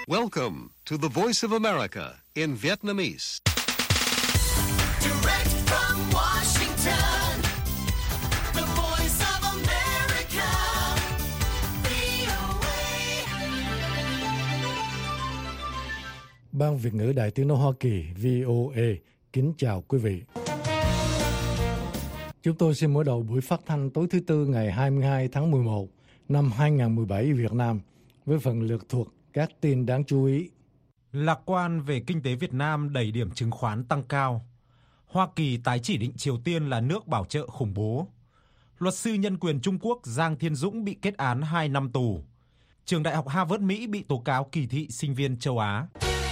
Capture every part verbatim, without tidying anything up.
Welcome to the Voice of America in Vietnamese. Direct from Washington, the Voice of America, vê o a. Ban Việt ngữ Đài Tiếng nói Hoa Kỳ vê o a kính chào quý vị. Chúng tôi xin mở đầu buổi phát thanh tối thứ Tư ngày hai mươi hai tháng mười một năm hai nghìn không trăm mười bảy Việt Nam với phần lược thuộc các tin đáng chú ý. Lạc quan về kinh tế Việt Nam đẩy điểm chứng khoán tăng cao. Hoa Kỳ tái chỉ định Triều Tiên là nước bảo trợ khủng bố. Luật sư nhân quyền Trung Quốc Giang Thiên Dũng bị kết án hai năm tù. Trường Đại học Harvard Mỹ bị tố cáo kỳ thị sinh viên châu Á.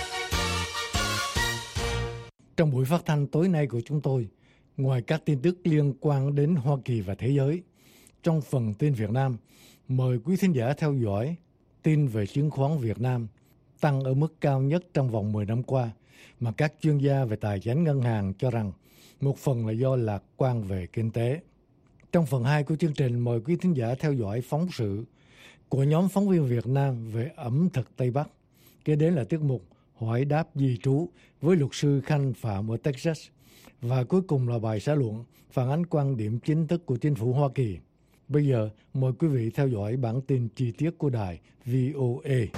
Trong buổi phát thanh tối nay của chúng tôi, ngoài các tin tức liên quan đến Hoa Kỳ và thế giới, trong phần tin Việt Nam, mời quý thính giả theo dõi tin về chứng khoán Việt Nam tăng ở mức cao nhất trong vòng mười năm qua, mà các chuyên gia về tài chính ngân hàng cho rằng một phần là do lạc quan về kinh tế. Trong phần hai của chương trình, mời quý thính giả theo dõi phóng sự của nhóm phóng viên Việt Nam về ẩm thực Tây Bắc. Kế đến là tiết mục hỏi đáp di trú với luật sư Khanh Phạm ở Texas. Và cuối cùng là bài xã luận phản ánh quan điểm chính thức của chính phủ Hoa Kỳ. Bây giờ, mời quý vị theo dõi bản tin chi tiết của đài vê o a.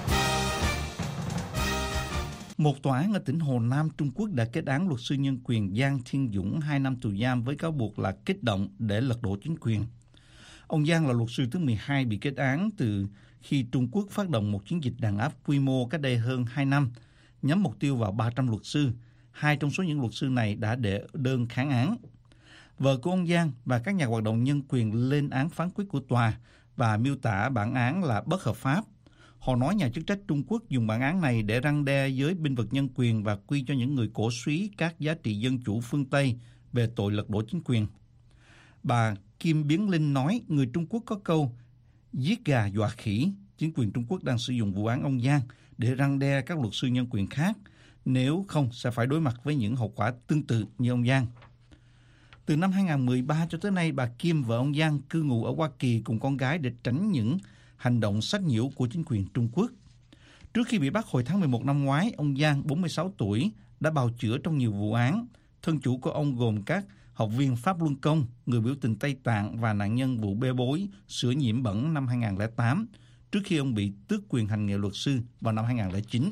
Một tòa án ở tỉnh Hồ Nam, Trung Quốc đã kết án luật sư nhân quyền Giang Thiên Dũng hai năm tù giam với cáo buộc là kích động để lật đổ chính quyền. Ông Giang là luật sư thứ mười hai bị kết án từ khi Trung Quốc phát động một chiến dịch đàn áp quy mô cách đây hơn hai năm, nhắm mục tiêu vào ba trăm luật sư. Hai trong số những luật sư này đã đệ đơn kháng án. Vợ của ông Giang và các nhà hoạt động nhân quyền lên án phán quyết của tòa và miêu tả bản án là bất hợp pháp. Họ nói nhà chức trách Trung Quốc dùng bản án này để răn đe giới binh vực nhân quyền và quy cho những người cổ súy các giá trị dân chủ phương Tây về tội lật đổ chính quyền. Bà Kim Biến Linh nói người Trung Quốc có câu giết gà dọa khỉ. Chính quyền Trung Quốc đang sử dụng vụ án ông Giang để răn đe các luật sư nhân quyền khác, nếu không sẽ phải đối mặt với những hậu quả tương tự như ông Giang. Từ năm hai nghìn không trăm mười ba cho tới nay, bà Kim, vợ ông Giang, cư ngụ ở Hoa Kỳ cùng con gái để tránh những hành động sách nhiễu của chính quyền Trung Quốc. Trước khi bị bắt hồi tháng mười một năm ngoái, ông Giang, bốn mươi sáu tuổi, đã bào chữa trong nhiều vụ án. Thân chủ của ông gồm các học viên Pháp Luân Công, người biểu tình Tây Tạng và nạn nhân vụ bê bối sữa nhiễm bẩn năm hai nghìn không trăm lẻ tám, trước khi ông bị tước quyền hành nghề luật sư vào năm hai nghìn không trăm lẻ chín.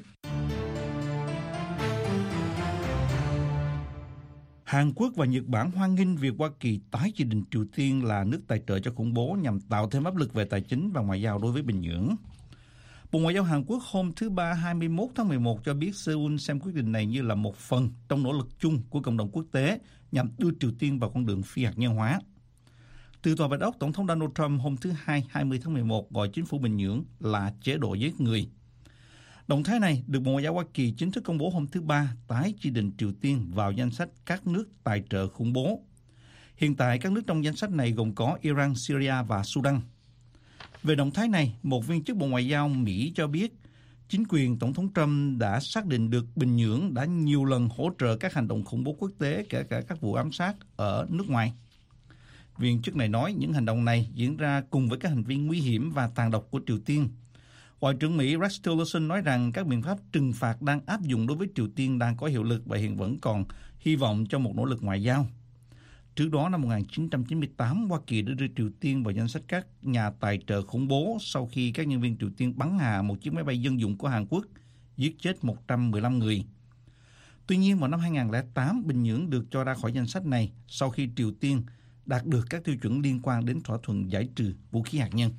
Hàn Quốc và Nhật Bản hoan nghênh việc Hoa Kỳ tái chỉ định Triều Tiên là nước tài trợ cho khủng bố nhằm tạo thêm áp lực về tài chính và ngoại giao đối với Bình Nhưỡng. Bộ Ngoại giao Hàn Quốc hôm thứ Ba hai mươi mốt tháng mười một cho biết Seoul xem quyết định này như là một phần trong nỗ lực chung của cộng đồng quốc tế nhằm đưa Triều Tiên vào con đường phi hạt nhân hóa. Từ Tòa Bạch Ốc, Tổng thống Donald Trump hôm thứ Hai hai mươi tháng mười một gọi chính phủ Bình Nhưỡng là chế độ giết người. Động thái này được Bộ Ngoại giao Hoa Kỳ chính thức công bố hôm thứ Ba tái chỉ định Triều Tiên vào danh sách các nước tài trợ khủng bố. Hiện tại, các nước trong danh sách này gồm có Iran, Syria và Sudan. Về động thái này, một viên chức Bộ Ngoại giao Mỹ cho biết chính quyền Tổng thống Trump đã xác định được Bình Nhưỡng đã nhiều lần hỗ trợ các hành động khủng bố quốc tế, kể cả các vụ ám sát ở nước ngoài. Viên chức này nói những hành động này diễn ra cùng với các hành vi nguy hiểm và tàn độc của Triều Tiên. Ngoại trưởng Mỹ Rex Tillerson nói rằng các biện pháp trừng phạt đang áp dụng đối với Triều Tiên đang có hiệu lực và hiện vẫn còn hy vọng cho một nỗ lực ngoại giao. Trước đó năm một nghìn chín trăm chín mươi tám, Hoa Kỳ đã đưa Triều Tiên vào danh sách các nhà tài trợ khủng bố sau khi các nhân viên Triều Tiên bắn hạ một chiếc máy bay dân dụng của Hàn Quốc, giết chết một trăm mười lăm người. Tuy nhiên, vào năm hai nghìn không trăm lẻ tám, Bình Nhưỡng được cho ra khỏi danh sách này sau khi Triều Tiên đạt được các tiêu chuẩn liên quan đến thỏa thuận giải trừ vũ khí hạt nhân.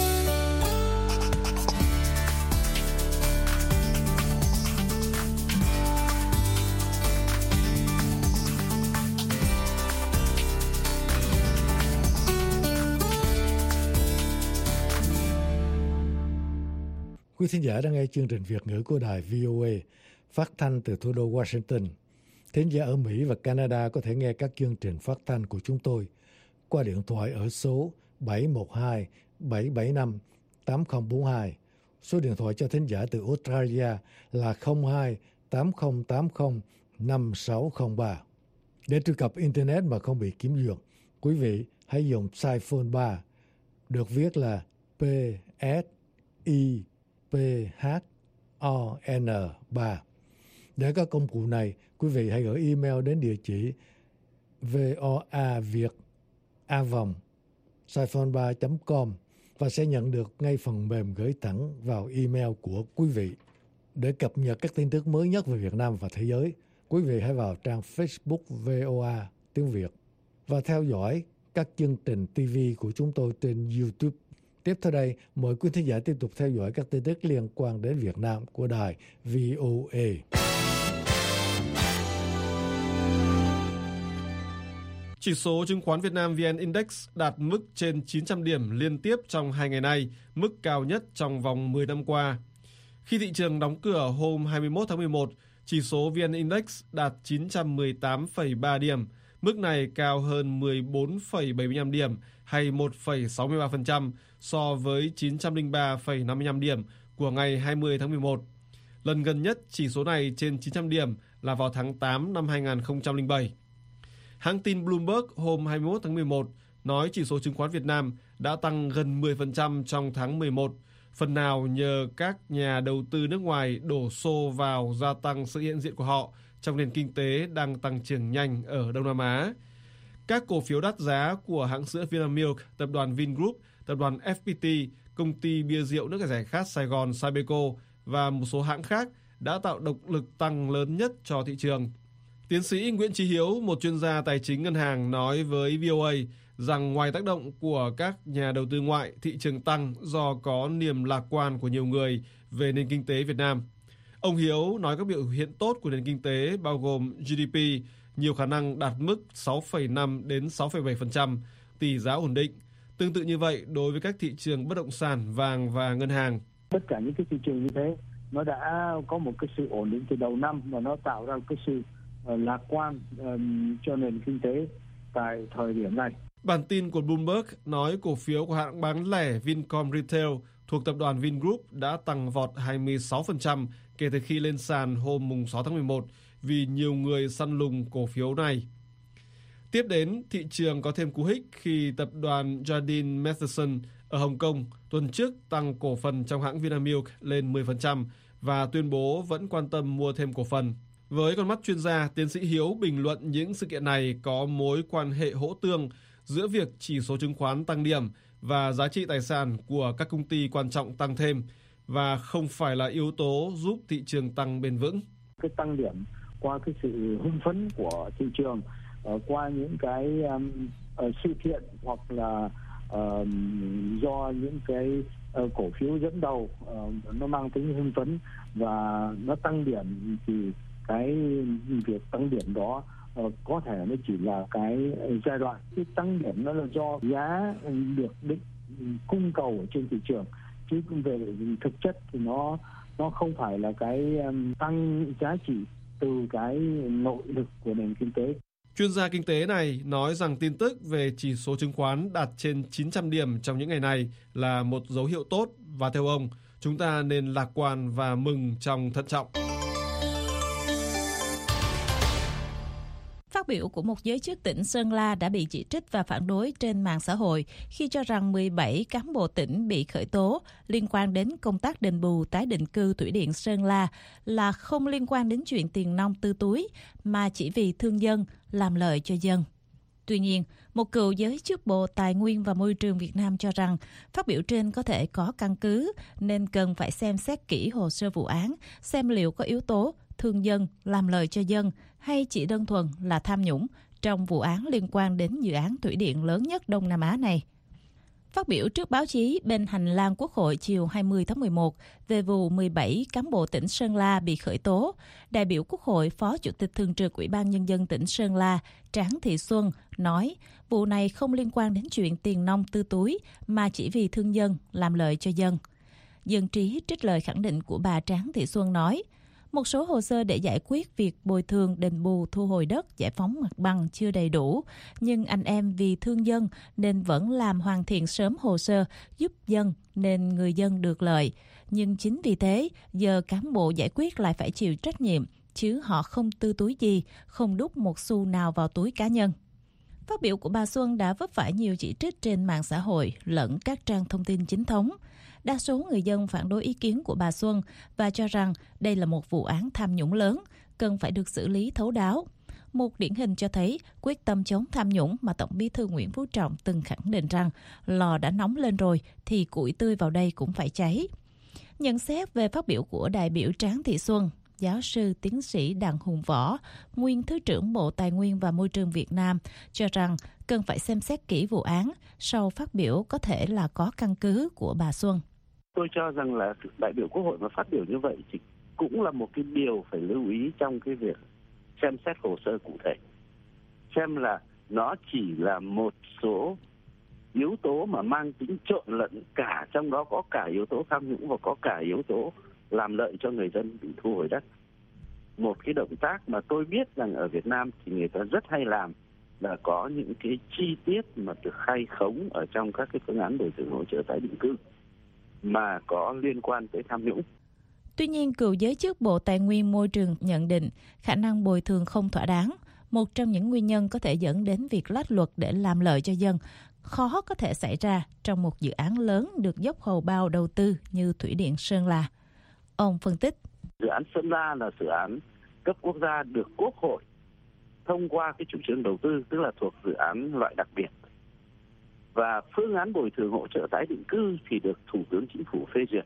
Quý thính giả đang nghe chương trình Việt ngữ của đài vê o a phát thanh từ thủ đô Washington. Thính giả ở Mỹ và Canada có thể nghe các chương trình phát thanh của chúng tôi qua điện thoại ở số bảy một hai bảy bảy năm tám không bốn hai. Số điện thoại cho thính giả từ Australia là không hai tám không tám không năm sáu không ba. Để truy cập Internet mà không bị kiểm duyệt, quý vị hãy dùng Saiphone ba, được viết là P S I P H O N ba. Để có công cụ này, quý vị hãy gửi email đến địa chỉ voaviet a vòng saiphone ba chấm com và sẽ nhận được ngay phần mềm gửi thẳng vào email của quý vị. Để cập nhật các tin tức mới nhất về Việt Nam và thế giới, quý vị hãy vào trang Facebook vê o a tiếng Việt và theo dõi các chương trình ti vi của chúng tôi trên YouTube. Tiếp theo đây, mời quý thính giả tiếp tục theo dõi các tin tức liên quan đến Việt Nam của đài vê o a. Chỉ số chứng khoán Việt Nam vê en Index đạt mức trên chín trăm điểm liên tiếp trong hai ngày nay, mức cao nhất trong vòng mười năm qua. Khi thị trường đóng cửa hôm hai mươi mốt tháng mười một, chỉ số vê en Index đạt chín trăm mười tám phẩy ba điểm. Mức này cao hơn mười bốn phẩy bảy mươi lăm điểm hay một phẩy sáu mươi ba phần trăm so với chín trăm lẻ ba phẩy năm mươi lăm điểm của ngày hai mươi tháng mười một. Lần gần nhất chỉ số này trên chín trăm điểm là vào tháng tám năm hai nghìn không trăm lẻ bảy. Hãng tin Bloomberg hôm hai mươi mốt tháng mười một nói chỉ số chứng khoán Việt Nam đã tăng gần mười phần trăm trong tháng mười một, phần nào nhờ các nhà đầu tư nước ngoài đổ xô vào gia tăng sự hiện diện của họ trong nền kinh tế đang tăng trưởng nhanh ở Đông Nam Á. Các cổ phiếu đắt giá của hãng sữa Vinamilk, tập đoàn Vingroup, tập đoàn ép pê tê, công ty bia rượu nước giải khát Sài Gòn Sabeco và một số hãng khác đã tạo động lực tăng lớn nhất cho thị trường. Tiến sĩ Nguyễn Chí Hiếu, một chuyên gia tài chính ngân hàng, nói với vê o a rằng ngoài tác động của các nhà đầu tư ngoại, thị trường tăng do có niềm lạc quan của nhiều người về nền kinh tế Việt Nam. Ông Hiếu nói các biểu hiện tốt của nền kinh tế bao gồm giê đê pê nhiều khả năng đạt mức sáu phẩy năm đến sáu phẩy bảy phần trăm, tỷ giá ổn định. Tương tự như vậy đối với các thị trường bất động sản, vàng và ngân hàng. Tất cả những cái thị trường như thế nó đã có một cái sự ổn định từ đầu năm và nó tạo ra cái sự uh, lạc quan um, cho nền kinh tế tại thời điểm này. Bản tin của Bloomberg nói cổ phiếu của hãng bán lẻ Vincom Retail thuộc tập đoàn Vingroup đã tăng vọt hai mươi sáu phần trăm kể từ khi lên sàn hôm sáu tháng mười một vì nhiều người săn lùng cổ phiếu này. Tiếp đến, thị trường có thêm cú hích khi tập đoàn Jardine Matheson ở Hồng Kông tuần trước tăng cổ phần trong hãng Vinamilk lên mười phần trăm và tuyên bố vẫn quan tâm mua thêm cổ phần. Với con mắt chuyên gia, tiến sĩ Hiếu bình luận những sự kiện này có mối quan hệ hỗ tương giữa việc chỉ số chứng khoán tăng điểm và giá trị tài sản của các công ty quan trọng tăng thêm và không phải là yếu tố giúp thị trường tăng bền vững. Cái tăng điểm qua cái sự hưng phấn của thị trường, uh, qua những cái um, uh, sự kiện hoặc là uh, do những cái uh, cổ phiếu dẫn đầu uh, nó mang tính hưng phấn và nó tăng điểm, thì cái việc tăng điểm đó uh, có thể nó chỉ là cái giai đoạn. Cái tăng điểm nó là do giá được định cung cầu ở trên thị trường, chứ về thực chất thì nó nó không phải là cái um, tăng giá trị từ cái nội lực của nền kinh tế. Chuyên gia kinh tế này nói rằng tin tức về chỉ số chứng khoán đạt trên chín trăm điểm trong những ngày này là một dấu hiệu tốt và theo ông, chúng ta nên lạc quan và mừng trong thận trọng. Phát biểu của một giới chức tỉnh Sơn La đã bị chỉ trích và phản đối trên mạng xã hội khi cho rằng mười bảy cán bộ tỉnh bị khởi tố liên quan đến công tác đền bù tái định cư thủy điện Sơn La là không liên quan đến chuyện tiền nong tư túi mà chỉ vì thương dân, làm lợi cho dân. Tuy nhiên, một cựu giới chức Bộ Tài nguyên và Môi trường Việt Nam cho rằng phát biểu trên có thể có căn cứ nên cần phải xem xét kỹ hồ sơ vụ án, xem liệu có yếu tố thương dân, làm lợi cho dân hay chỉ đơn thuần là tham nhũng trong vụ án liên quan đến dự án thủy điện lớn nhất Đông Nam Á này. Phát biểu trước báo chí bên hành lang Quốc hội chiều hai mươi tháng mười một về vụ mười bảy cán bộ tỉnh Sơn La bị khởi tố, đại biểu Quốc hội Phó Chủ tịch Thường trực Ủy ban Nhân dân tỉnh Sơn La Tráng Thị Xuân nói vụ này không liên quan đến chuyện tiền nong tư túi mà chỉ vì thương dân, làm lợi cho dân. Dân trí trích lời khẳng định của bà Tráng Thị Xuân nói, một số hồ sơ để giải quyết việc bồi thường, đền bù, thu hồi đất, giải phóng mặt bằng chưa đầy đủ, nhưng anh em vì thương dân nên vẫn làm hoàn thiện sớm hồ sơ giúp dân nên người dân được lợi. Nhưng chính vì thế, giờ cán bộ giải quyết lại phải chịu trách nhiệm, chứ họ không tư túi gì, không đút một xu nào vào túi cá nhân. Phát biểu của bà Xuân đã vấp phải nhiều chỉ trích trên mạng xã hội lẫn các trang thông tin chính thống. Đa số người dân phản đối ý kiến của bà Xuân và cho rằng đây là một vụ án tham nhũng lớn, cần phải được xử lý thấu đáo. Một điển hình cho thấy quyết tâm chống tham nhũng mà Tổng Bí thư Nguyễn Phú Trọng từng khẳng định rằng lò đã nóng lên rồi thì củi tươi vào đây cũng phải cháy. Nhận xét về phát biểu của đại biểu Tráng Thị Xuân, giáo sư tiến sĩ Đặng Hùng Võ, nguyên Thứ trưởng Bộ Tài nguyên và Môi trường Việt Nam, cho rằng cần phải xem xét kỹ vụ án, sau phát biểu có thể là có căn cứ của bà Xuân. Tôi cho rằng là đại biểu Quốc hội mà phát biểu như vậy thì cũng là một cái điều phải lưu ý trong cái việc xem xét hồ sơ cụ thể. Xem là nó chỉ là một số yếu tố mà mang tính trộn lẫn, cả trong đó có cả yếu tố tham nhũng và có cả yếu tố làm lợi cho người dân bị thu hồi đất. Một cái động tác mà tôi biết rằng ở Việt Nam thì người ta rất hay làm là có những cái chi tiết mà được khai khống ở trong các cái phương án bồi thường hỗ trợ tái định cư mà có liên quan tới tham nhũng. Tuy nhiên, cựu giới chức Bộ Tài nguyên Môi trường nhận định khả năng bồi thường không thỏa đáng, một trong những nguyên nhân có thể dẫn đến việc lách luật để làm lợi cho dân, khó có thể xảy ra trong một dự án lớn được dốc hầu bao đầu tư như Thủy điện Sơn La. Ông phân tích. Dự án Sơn La là dự án cấp quốc gia được Quốc hội thông qua cái chủ trương đầu tư, tức là thuộc dự án loại đặc biệt. Và phương án bồi thường hỗ trợ tái định cư thì được Thủ tướng Chính phủ phê duyệt.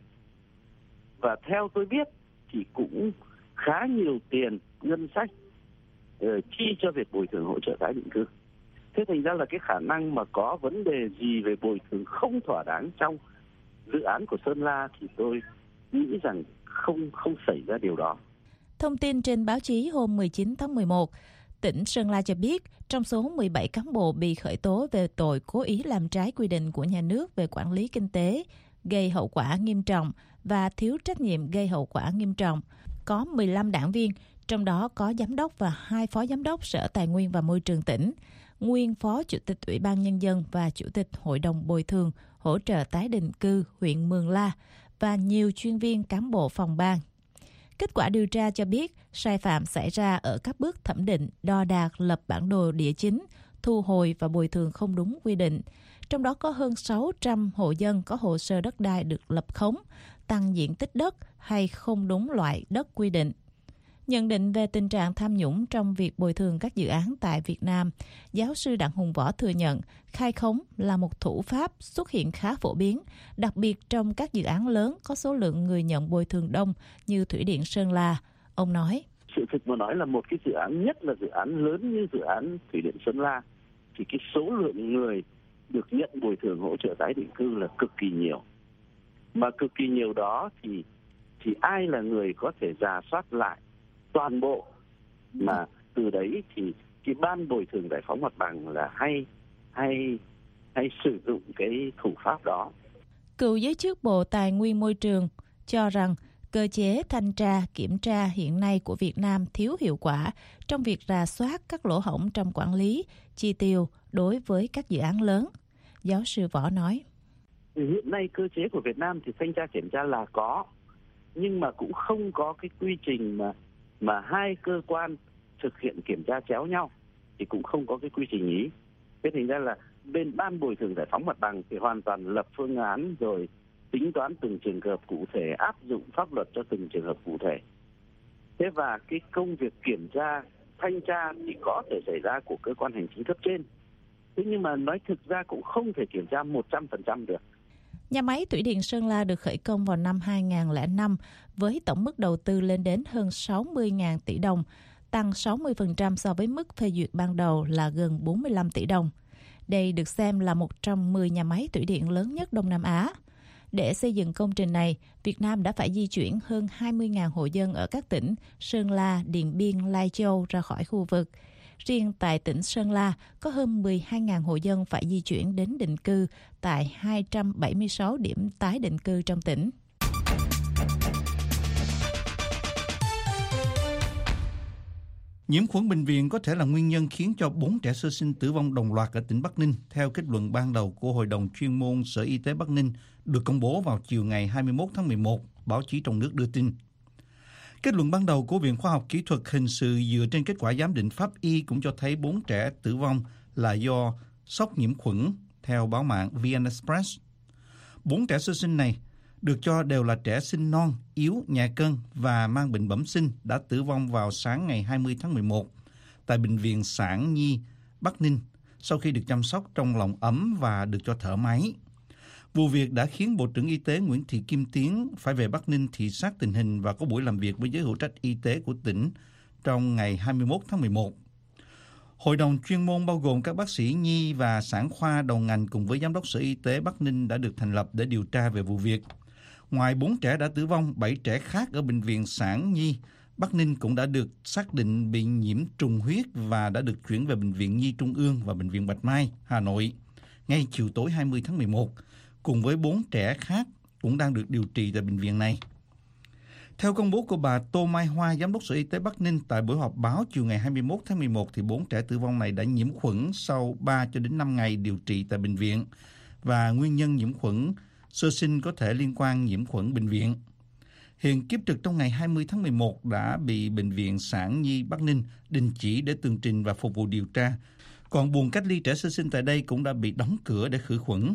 Và theo tôi biết thì cũng khá nhiều tiền ngân sách uh, chi cho việc bồi thường hỗ trợ tái định cư. Thế thành ra là cái khả năng mà có vấn đề gì về bồi thường không thỏa đáng trong dự án của Sơn La thì tôi nghĩ rằng không không xảy ra điều đó. Thông tin trên báo chí hôm mười chín tháng mười một, tỉnh Sơn La cho biết trong số mười bảy cán bộ bị khởi tố về tội cố ý làm trái quy định của nhà nước về quản lý kinh tế, gây hậu quả nghiêm trọng và thiếu trách nhiệm gây hậu quả nghiêm trọng, có mười lăm đảng viên, trong đó có giám đốc và hai phó giám đốc Sở Tài nguyên và Môi trường tỉnh, nguyên phó chủ tịch Ủy ban Nhân dân và chủ tịch Hội đồng Bồi thường hỗ trợ tái định cư huyện Mường La và nhiều chuyên viên cán bộ phòng ban. Kết quả điều tra cho biết sai phạm xảy ra ở các bước thẩm định, đo đạc, lập bản đồ địa chính, thu hồi và bồi thường không đúng quy định. Trong đó có hơn sáu trăm hộ dân có hồ sơ đất đai được lập khống, tăng diện tích đất hay không đúng loại đất quy định. Nhận định về tình trạng tham nhũng trong việc bồi thường các dự án tại Việt Nam, giáo sư Đặng Hùng Võ thừa nhận khai khống là một thủ pháp xuất hiện khá phổ biến, đặc biệt trong các dự án lớn có số lượng người nhận bồi thường đông như Thủy điện Sơn La. Ông nói, sự thực mà nói là một cái dự án, nhất là dự án lớn như dự án Thủy điện Sơn La, thì cái số lượng người được nhận bồi thường hỗ trợ tái định cư là cực kỳ nhiều. Mà cực kỳ nhiều đó thì, thì ai là người có thể rà soát lại toàn bộ, mà từ đấy thì cái ban bồi thường giải phóng mặt bằng là hay hay hay sử dụng cái thủ pháp đó. Cựu giới chức Bộ Tài nguyên Môi trường cho rằng cơ chế thanh tra, kiểm tra hiện nay của Việt Nam thiếu hiệu quả trong việc rà soát các lỗ hổng trong quản lý, chi tiêu đối với các dự án lớn. Giáo sư Võ nói, hiện nay cơ chế của Việt Nam thì thanh tra kiểm tra là có, nhưng mà cũng không có cái quy trình mà mà hai cơ quan thực hiện kiểm tra chéo nhau, thì cũng không có cái quy trình ý. Thế thành ra là bên ban bồi thường giải phóng mặt bằng thì hoàn toàn lập phương án rồi tính toán từng trường hợp cụ thể, áp dụng pháp luật cho từng trường hợp cụ thể. Thế và cái công việc kiểm tra, thanh tra thì có thể xảy ra của cơ quan hành chính cấp trên. Thế nhưng mà nói thực ra cũng không thể kiểm tra một trăm phần trăm được. Nhà máy Thủy điện Sơn La được khởi công vào năm hai nghìn lẻ năm với tổng mức đầu tư lên đến hơn sáu mươi nghìn tỷ đồng, tăng sáu mươi phần trăm so với mức phê duyệt ban đầu là gần bốn mươi lăm tỷ đồng. Đây được xem là một trong mười nhà máy thủy điện lớn nhất Đông Nam Á. Để xây dựng công trình này, Việt Nam đã phải di chuyển hơn hai mươi nghìn hộ dân ở các tỉnh Sơn La, Điện Biên, Lai Châu ra khỏi khu vực. Riêng tại tỉnh Sơn La, có hơn mười hai nghìn hộ dân phải di chuyển đến định cư tại hai trăm bảy mươi sáu điểm tái định cư trong tỉnh. Nhiễm khuẩn bệnh viện có thể là nguyên nhân khiến cho bốn trẻ sơ sinh tử vong đồng loạt ở tỉnh Bắc Ninh, theo kết luận ban đầu của Hội đồng chuyên môn Sở Y tế Bắc Ninh được công bố vào chiều ngày hai mươi mốt tháng mười một, báo chí trong nước đưa tin. Kết luận ban đầu của Viện Khoa học Kỹ thuật Hình sự dựa trên kết quả giám định pháp y cũng cho thấy bốn trẻ tử vong là do sốc nhiễm khuẩn, theo báo mạng vê en Express. Bốn trẻ sơ sinh này được cho đều là trẻ sinh non, yếu, nhẹ cân và mang bệnh bẩm sinh đã tử vong vào sáng ngày hai mươi tháng mười một tại Bệnh viện Sản Nhi, Bắc Ninh sau khi được chăm sóc trong lòng ấm và được cho thở máy. Vụ việc đã khiến Bộ trưởng Y tế Nguyễn Thị Kim Tiến phải về Bắc Ninh thị sát tình hình và có buổi làm việc với giới hữu trách y tế của tỉnh trong ngày hai mươi mốt tháng mười một. Hội đồng chuyên môn bao gồm các bác sĩ nhi và sản khoa đầu ngành cùng với Giám đốc Sở Y tế Bắc Ninh đã được thành lập để điều tra về vụ việc. Ngoài bốn trẻ đã tử vong, bảy trẻ khác ở Bệnh viện Sản Nhi, Bắc Ninh cũng đã được xác định bị nhiễm trùng huyết và đã được chuyển về Bệnh viện Nhi Trung ương và Bệnh viện Bạch Mai, Hà Nội, ngay chiều tối hai mươi tháng mười một, cùng với bốn trẻ khác cũng đang được điều trị tại bệnh viện này. Theo công bố của bà Tô Mai Hoa, Giám đốc Sở Y tế Bắc Ninh tại buổi họp báo chiều ngày hai mươi mốt tháng mười một, thì bốn trẻ tử vong này đã nhiễm khuẩn sau ba cho đến năm ngày điều trị tại bệnh viện và nguyên nhân nhiễm khuẩn sơ sinh có thể liên quan nhiễm khuẩn bệnh viện. Hiện kiếp trực trong ngày hai mươi tháng mười một đã bị Bệnh viện Sản Nhi Bắc Ninh đình chỉ để tường trình và phục vụ điều tra. Còn buồng cách ly trẻ sơ sinh tại đây cũng đã bị đóng cửa để khử khuẩn.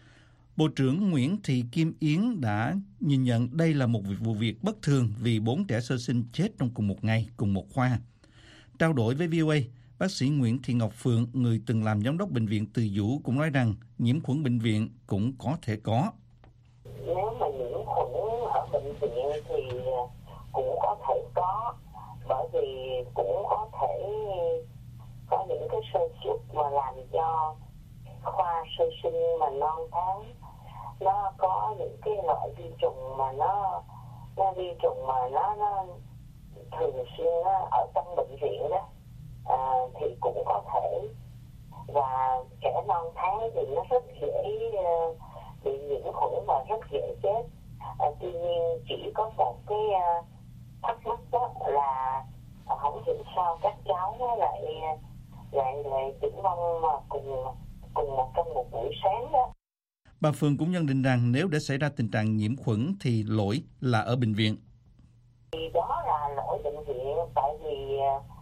Bộ trưởng Nguyễn Thị Kim Yến đã nhìn nhận đây là một vụ việc bất thường vì bốn trẻ sơ sinh chết trong cùng một ngày, cùng một khoa. Trao đổi với vê o a, bác sĩ Nguyễn Thị Ngọc Phượng, người từng làm giám đốc bệnh viện Từ Dũ cũng nói rằng nhiễm khuẩn bệnh viện cũng có thể có. Nếu mà nhiễm khuẩn ở bệnh viện thì cũng có thể có, bởi vì cũng có thể có những cái sơ suất mà làm cho khoa sơ sinh mà non tháng nó có những cái loại vi trùng mà nó nó vi trùng mà nó nó thường xuyên nó ở trong bệnh viện đó, à, thì cũng có thể. Và trẻ non tháng thì nó rất dễ uh, bị nhiễm khuẩn và rất dễ chết. À, tuy nhiên chỉ có một cái uh, thắc mắc đó là uh, không hiểu sao các cháu nó lại lại lại tử vong mà cùng cùng một trong một buổi sáng đó. Bà Phương cũng nhận định rằng nếu để xảy ra tình trạng nhiễm khuẩn thì lỗi là ở bệnh viện. Thì đó là lỗi bệnh viện, tại vì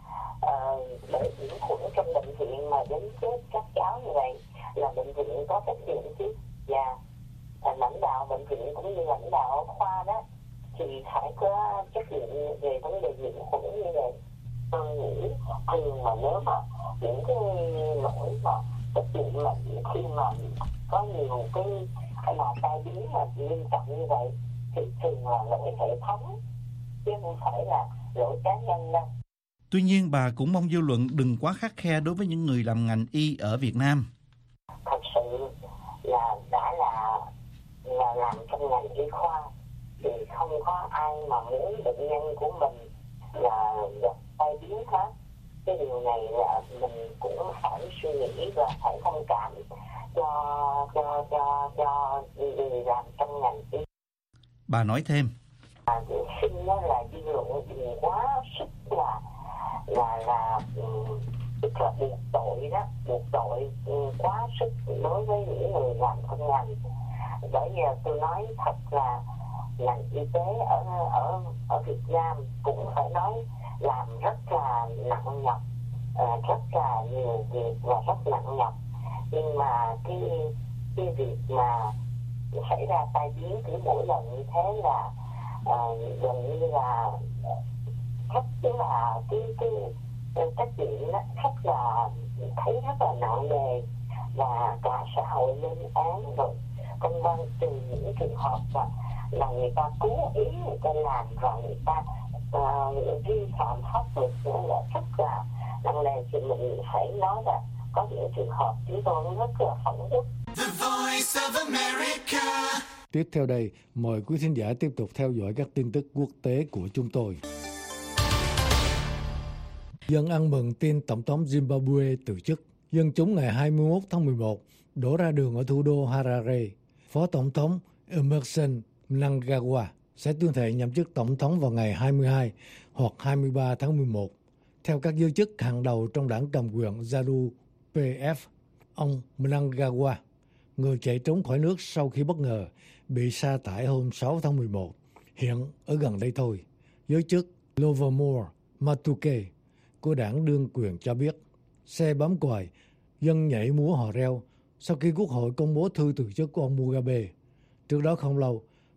uh, để nhiễm khuẩn trong bệnh viện mà đến chết các cháu như vậy là bệnh viện có trách nhiệm chứ. Và uh, lãnh đạo bệnh viện cũng như lãnh đạo khoa đó thì phải có trách nhiệm về vấn đề nhiễm khuẩn như vậy. Tôi nghĩ thường mà nếu mà những cái lỗi mà trách nhiệm là khi mà có nhiều cái mà tai biến mà nghiêm trọng như vậy thì thường là lỗi hệ thống chứ không phải là lỗi cá nhân đâu. Tuy nhiên, bà cũng mong dư luận đừng quá khắt khe đối với những người làm ngành y ở Việt Nam. Thật sự là đã là là làm trong ngành y khoa thì không có ai mà muốn bệnh nhân của mình là gặp tai biến hết. Cái điều này là mình cũng phải suy nghĩ và phải thông cảm cho cho cho cho người làm trong ngành y. Bà nói thêm. À, xin đó là dư luận đừng quá sức là là là tức là buộc tội đó, buộc tội quá sức đối với những người làm trong ngành. Bởi giờ tôi nói thật là ngành y tế ở ở ở Việt Nam cũng phải nói làm rất là nặng nhọc, uh, rất là nhiều việc và rất nặng nhọc, nhưng mà cái cái việc mà xảy ra tai biến cứ mỗi lần như thế là uh, gần như là rất là cái cái trách nhiệm đó rất là thấy rất là nặng nề và cả xã hội lên án rồi công văn từ những trường hợp mà là người ta cố ý người ta làm rồi người ta uh, vi phạm pháp luật nữa là rất là nặng nề, thì mình phải nói là có những trường hợp chúng tôi rất là phẫn uất. Tiếp theo đây, mời quý thính giả tiếp tục theo dõi các tin tức quốc tế của chúng tôi. Dân ăn mừng tin Tổng thống Zimbabwe từ chức. Dân chúng ngày hai mươi mốt tháng mười một đổ ra đường ở thủ đô Harare. Phó Tổng thống Emmerson Mnangagwa sẽ tuyên thệ nhậm chức Tổng thống vào ngày hai mươi hai hoặc hai mươi ba tháng mười một. Theo các giới chức hàng đầu trong đảng cầm quyền ZANU pê ép, ông Mnangagwa, người chạy trốn khỏi nước sau khi bất ngờ bị sa thải hôm sáu tháng mười một, hiện ở gần đây thôi. Giới chức Lovermore Matuke của đảng đương quyền cho biết, xe bấm còi, dân nhảy múa hò reo sau khi Quốc hội công bố thư từ chức của ông Mugabe. Trước đó không lâu,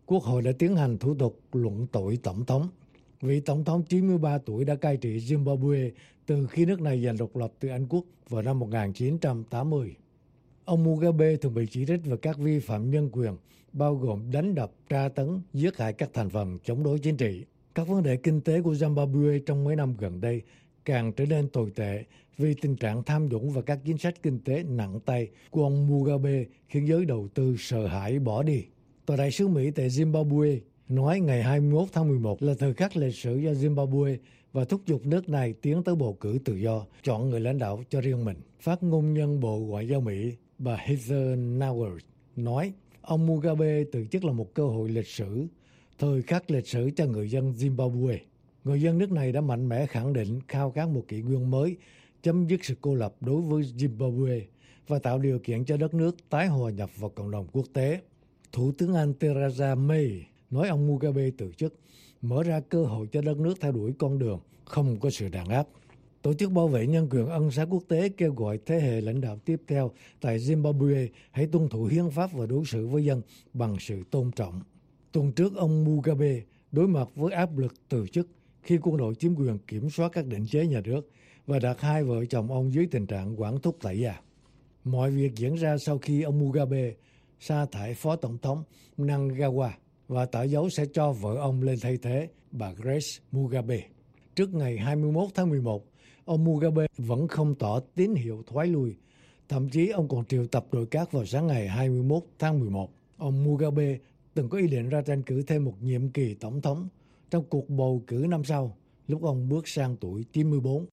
Quốc hội đã tiến hành thủ tục luận tội tổng thống. Vị tổng thống chín mươi ba tuổi đã cai trị Zimbabwe từ khi nước này giành độc lập từ Anh quốc vào năm một nghìn chín trăm tám mươi. Ông Mugabe thường bị chỉ trích về các vi phạm nhân quyền, bao gồm đánh đập, tra tấn, giết hại các thành phần chống đối chính trị. Các vấn đề kinh tế của Zimbabwe trong mấy năm gần đây càng trở nên tồi tệ vì tình trạng tham nhũng và các chính sách kinh tế nặng tay của ông Mugabe khiến giới đầu tư sợ hãi bỏ đi. Tòa đại sứ Mỹ tại Zimbabwe nói ngày hai mươi mốt tháng mười một là thời khắc lịch sử cho Zimbabwe và thúc giục nước này tiến tới bầu cử tự do, chọn người lãnh đạo cho riêng mình. Phát ngôn nhân Bộ Ngoại giao Mỹ, bà Heather Nauert nói ông Mugabe từ chức là một cơ hội lịch sử, thời khắc lịch sử cho người dân Zimbabwe. Người dân nước này đã mạnh mẽ khẳng định khao khát một kỷ nguyên mới, chấm dứt sự cô lập đối với Zimbabwe và tạo điều kiện cho đất nước tái hòa nhập vào cộng đồng quốc tế. Thủ tướng Anh Theresa May nói ông Mugabe từ chức mở ra cơ hội cho đất nước theo đuổi con đường không có sự đàn áp. Tổ chức bảo vệ nhân quyền ân xá quốc tế kêu gọi thế hệ lãnh đạo tiếp theo tại Zimbabwe hãy tuân thủ hiến pháp và đối xử với dân bằng sự tôn trọng. Tuần trước, ông Mugabe đối mặt với áp lực từ chức khi quân đội chiếm quyền kiểm soát các định chế nhà nước và đặt hai vợ chồng ông dưới tình trạng quản thúc tại gia. Mọi việc diễn ra sau khi ông Mugabe sa thải Phó Tổng thống Mnangagwa và tỏ dấu sẽ cho vợ ông lên thay thế, bà Grace Mugabe. Trước ngày hai mươi mốt tháng mười một, ông Mugabe vẫn không tỏ tín hiệu thoái lui. Thậm chí ông còn triệu tập đội cát vào sáng ngày hai mươi mốt tháng mười một. Ông Mugabe từng có ý định ra tranh cử thêm một nhiệm kỳ tổng thống trong cuộc bầu cử năm sau, lúc ông bước sang tuổi chín mươi bốn.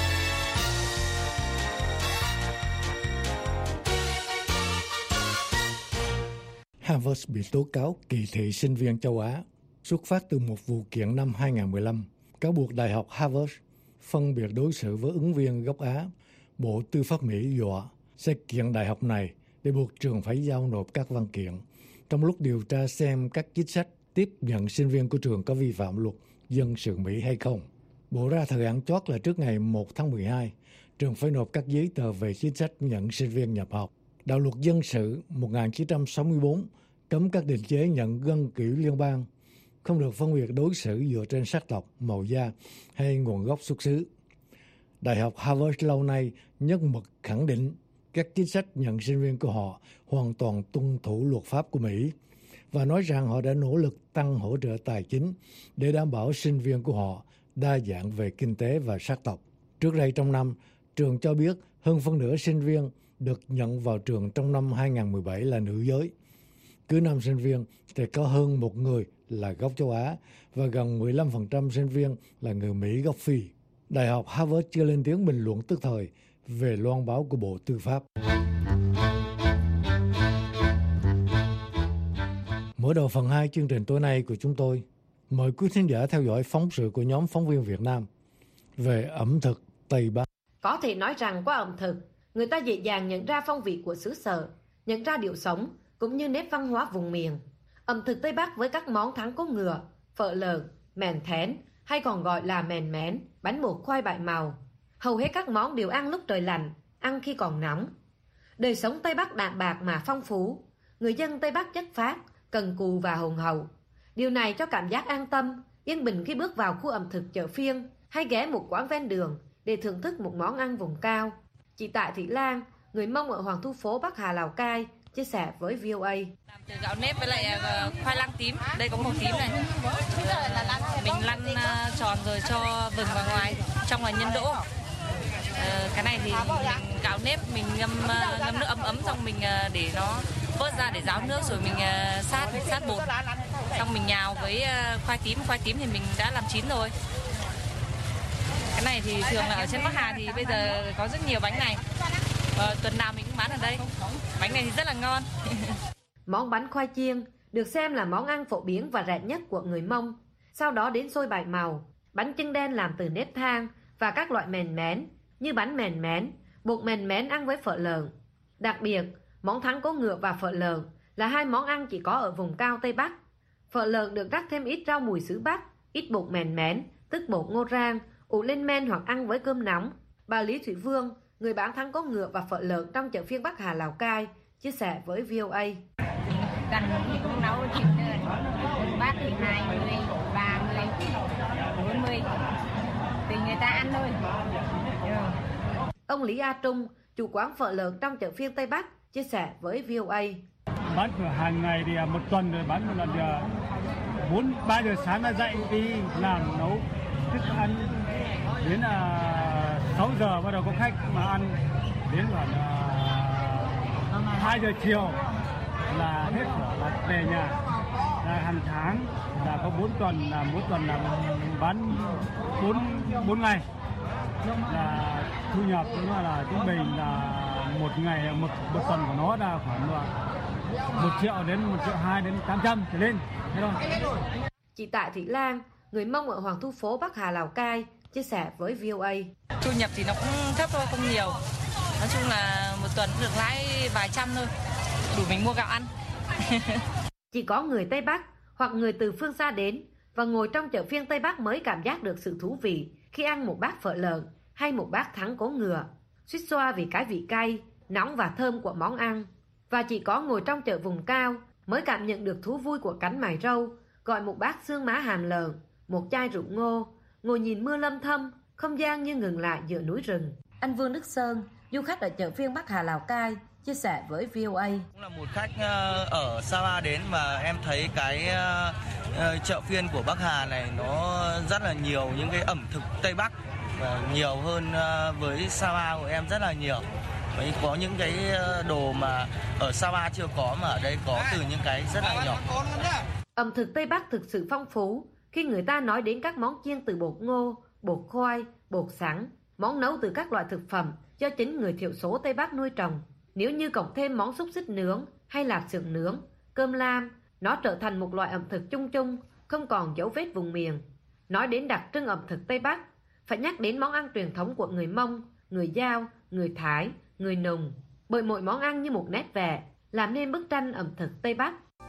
Harvard bị tố cáo kỳ thị sinh viên châu Á. Xuất phát từ một vụ kiện năm hai không một lăm, cáo buộc Đại học Harvard phân biệt đối xử với ứng viên gốc Á. Bộ Tư pháp Mỹ dọa sẽ kiện đại học này để buộc trường phải giao nộp các văn kiện trong lúc điều tra xem các chính sách tiếp nhận sinh viên của trường có vi phạm luật dân sự Mỹ hay không. Bộ ra thời hạn chót là trước ngày một tháng mười hai, trường phải nộp các giấy tờ về chính sách nhận sinh viên nhập học. Đạo luật dân sự một nghìn chín trăm sáu mươi tư cấm các định chế nhận gân kiểu liên bang không được phân biệt đối xử dựa trên sắc tộc, màu da hay nguồn gốc xuất xứ. Đại học Harvard lâu nay nhất mực khẳng định các chính sách nhận sinh viên của họ hoàn toàn tuân thủ luật pháp của Mỹ và nói rằng họ đã nỗ lực tăng hỗ trợ tài chính để đảm bảo sinh viên của họ đa dạng về kinh tế và sắc tộc. Trước đây trong năm, trường cho biết hơn phân nửa sinh viên được nhận vào trường trong năm hai không một bảy là nữ giới. Cứ năm sinh viên thì có hơn một người là gốc châu Á và gần mười lăm phần trăm sinh viên là người Mỹ gốc Phi. Đại học Harvard chưa lên tiếng bình luận tức thời về loan báo của Bộ Tư pháp. Mở đầu phần hai chương trình tối nay của chúng tôi, mời quý thính giả theo dõi phóng sự của nhóm phóng viên Việt Nam về ẩm thực Tây Bắc. Có thể nói rằng qua ẩm thực, người ta dễ dàng nhận ra phong vị của xứ sở, nhận ra điệu sống cũng như nét văn hóa vùng miền. Ẩm thực Tây Bắc với các món thắng cốt ngựa, phở lợn, mèn thén hay còn gọi là mèn mén, bánh bột khoai bại màu. Hầu hết các món đều ăn lúc trời lạnh, ăn khi còn nóng. Đời sống Tây Bắc đạm bạc mà phong phú. Người dân Tây Bắc chất phác, cần cù và hồn hậu. Điều này cho cảm giác an tâm, yên bình khi bước vào khu ẩm thực chợ phiên hay ghé một quán ven đường để thưởng thức một món ăn vùng cao. Chị Tạ Thị Lan, người Mông ở Hoàng Thu Phố, Bắc Hà, Lào Cai, chia sẻ với vê o a. Làm từ gạo nếp với lại khoai lang tím, đây có màu tím này. Mình lăn tròn rồi cho vừng vào ngoài, trong là nhân đỗ. Cái này thì mình gạo nếp mình ngâm ngâm nước ấm ấm xong mình để nó vớt ra để ráo nước rồi mình sát sát bột. Xong mình nhào với khoai tím, khoai tím thì mình đã làm chín rồi. Cái này thì thường là ở trên Bắc Hà thì bây giờ có rất nhiều bánh này. Và tuần nào mình cũng bán ở đây. Bánh này thì rất là ngon. Món bánh khoai chiên được xem là món ăn phổ biến và rẻ nhất của người Mông. Sau đó đến xôi bại màu, bánh chưng đen làm từ nếp than và các loại mèn mén như bánh mèn mén, bột mèn mén ăn với phở lợn. Đặc biệt, món thắng cố ngựa và phở lợn là hai món ăn chỉ có ở vùng cao Tây Bắc. Phở lợn được rắc thêm ít rau mùi xứ Bắc, ít bột mèn mén, tức bột ngô rang, ủ lên men hoặc ăn với cơm nóng. Bà Lý Thủy Vương, người bán thắng cố ngựa và phở lợn trong chợ phiên Bắc Hà, Lào Cai, chia sẻ với vê o a. Cần thì cũng nấu thịt nữa. Bát thì hai mươi, ba mươi, bốn mươi. Tùy người ta ăn thôi. Ừ. Ông Lý A Trung, chủ quán phở lợn trong chợ phiên Tây Bắc, chia sẻ với vê o a. Bán cửa hàng ngày thì một tuần rồi bán một lần bốn ba giờ sáng là dậy đi làm nấu thức ăn, đến là sáu giờ bắt đầu có khách mà ăn, đến khoảng hai giờ chiều là hết là về nhà. Là hàng tháng là có bốn tuần, là mỗi tuần là bán bốn bốn ngày, là thu nhập nó là trung bình là một ngày một một tuần của nó là khoảng một triệu đến một triệu hai đến tám trăm trở lên. Thế thôi. Chị Tạ Thị Lan, người Mông ở Hoàng Thu Phố, Bắc Hà, Lào Cai, chia sẻ với vê o a. Thu nhập thì nó cũng thấp thôi, không nhiều. Nói chung là một tuần được lãi vài trăm thôi, đủ mình mua gạo ăn. Chỉ có người Tây Bắc hoặc người từ phương xa đến và ngồi trong chợ phiên Tây Bắc mới cảm giác được sự thú vị khi ăn một bát phở lợn hay một bát thắng cố ngựa, suýt xoa vì cái vị cay, nóng và thơm của món ăn. Và chỉ có ngồi trong chợ vùng cao mới cảm nhận được thú vui của cánh mày râu, gọi một bát xương má hàm lợn, một chai rượu ngô, ngồi nhìn mưa lâm thâm, không gian như ngừng lại giữa núi rừng. Anh Vương Đức Sơn, du khách ở chợ phiên Bắc Hà, Lào Cai, chia sẻ với vê o a. Cũng là một khách ở Sapa đến và em thấy cái chợ phiên của Bắc Hà này nó rất là nhiều những cái ẩm thực Tây Bắc và nhiều hơn với Sapa của em rất là nhiều. Và có những cái đồ mà ở Sapa chưa có mà ở đây có từ những cái rất là nhỏ. Ẩm thực Tây Bắc thực sự phong phú khi người ta nói đến các món chiên từ bột ngô, bột khoai, bột sắn, món nấu từ các loại thực phẩm do chính người thiểu số Tây Bắc nuôi trồng. Nếu như cộng thêm món xúc xích nướng hay lạc xưởng nướng, cơm lam, nó trở thành một loại ẩm thực chung chung, không còn dấu vết vùng miền. Nói đến đặc trưng ẩm thực Tây Bắc, phải nhắc đến món ăn truyền thống của người Mông, người Dao, người Thái, người Nùng. Bởi mỗi món ăn như một nét vẽ, làm nên bức tranh ẩm thực Tây Bắc.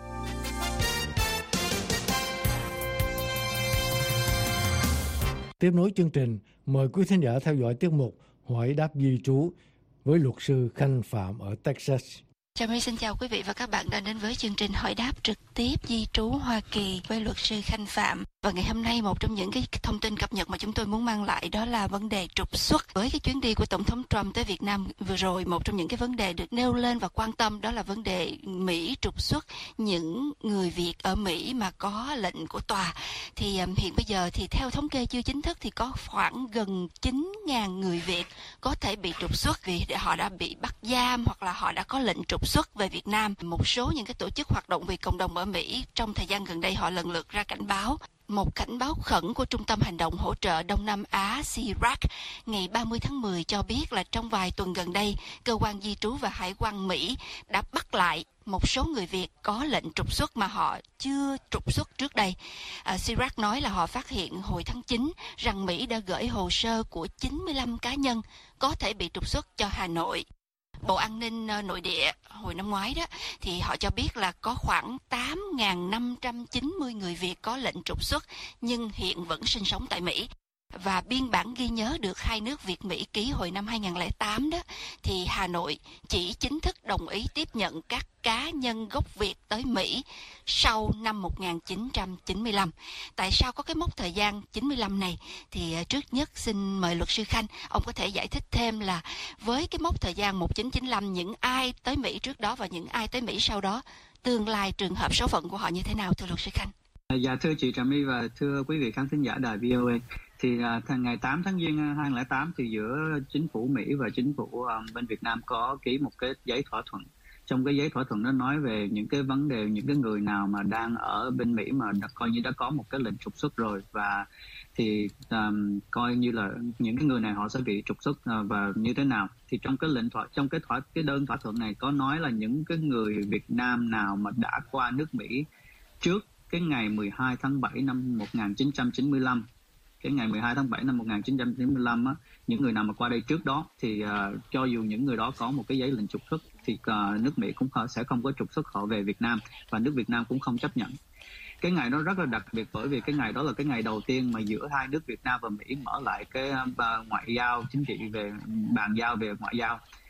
Tiếp nối chương trình, mời quý thính giả theo dõi tiết mục Hỏi đáp di trú với luật sư Khanh Phạm ở Texas. Trà My xin chào quý vị và các bạn đã đến với chương trình hỏi đáp trực tiếp di trú Hoa Kỳ với luật sư Khanh Phạm. Và ngày hôm nay một trong những cái thông tin cập nhật mà chúng tôi muốn mang lại đó là vấn đề trục xuất. Với cái chuyến đi của Tổng thống Trump tới Việt Nam vừa rồi, một trong những cái vấn đề được nêu lên và quan tâm đó là vấn đề Mỹ trục xuất những người Việt ở Mỹ mà có lệnh của tòa. Thì um, hiện bây giờ thì theo thống kê chưa chính thức thì có khoảng gần chín nghìn người Việt có thể bị trục xuất vì họ đã bị bắt giam hoặc là họ đã có lệnh trục xuất về Việt Nam. Một số những cái tổ chức hoạt động vì cộng đồng ở Mỹ trong thời gian gần đây họ lần lượt ra cảnh báo. Một cảnh báo khẩn của Trung tâm Hành động Hỗ trợ Đông Nam Á xê i rờ a xê ngày ba mươi tháng mười cho biết là trong vài tuần gần đây, Cơ quan Di trú và Hải quan Mỹ đã bắt lại một số người Việt có lệnh trục xuất mà họ chưa trục xuất trước đây. À, xê i rờ a xê nói là họ phát hiện hồi tháng chín rằng Mỹ đã gửi hồ sơ của chín mươi lăm cá nhân có thể bị trục xuất cho Hà Nội. Bộ An ninh Nội địa hồi năm ngoái đó thì họ cho biết là có khoảng tám nghìn năm trăm chín mươi người Việt có lệnh trục xuất nhưng hiện vẫn sinh sống tại Mỹ. Và biên bản ghi nhớ được hai nước Việt Mỹ ký hồi năm hai nghìn không trăm lẻ tám đó thì Hà Nội chỉ chính thức đồng ý tiếp nhận các cá nhân gốc Việt tới Mỹ sau năm một nghìn chín trăm chín mươi lăm. Tại sao có cái mốc thời gian chín mươi lăm này? Thì trước nhất xin mời luật sư Khanh, ông có thể giải thích thêm là với cái mốc thời gian một nghìn chín trăm chín mươi lăm, những ai tới Mỹ trước đó và những ai tới Mỹ sau đó, tương lai trường hợp số phận của họ như thế nào, thưa luật sư Khanh? Dạ thưa chị Trà My và thưa quý vị khán thính giả đài vê o a, thì uh, ngày tám tháng Giêng hai nghìn không trăm lẻ tám thì giữa chính phủ Mỹ và chính phủ uh, bên Việt Nam có ký một cái giấy thỏa thuận. Trong cái giấy thỏa thuận nó nói về những cái vấn đề, những cái người nào mà đang ở bên Mỹ mà đã, coi như đã có một cái lệnh trục xuất rồi, và thì um, coi như là những cái người này họ sẽ bị trục xuất uh, và như thế nào. Thì trong cái lệnh thỏa trong cái thỏa cái đơn thỏa thuận này có nói là những cái người Việt Nam nào mà đã qua nước Mỹ trước cái ngày mười hai tháng bảy năm một nghìn chín trăm chín mươi lăm, cái ngày mười hai tháng bảy năm một nghìn chín trăm chín mươi lăm á, những người nào mà qua đây trước đó thì uh, cho dù những người đó có một cái giấy lệnh trục xuất thì uh, nước Mỹ cũng sẽ không có trục xuất họ về Việt Nam và nước Việt Nam cũng không chấp nhận. Cái ngày đó rất là đặc biệt bởi vì cái ngày đó là cái ngày đầu tiên mà giữa hai nước Việt Nam và Mỹ mở lại cái uh, ngoại giao chính trị, về bàn giao về ngoại giao.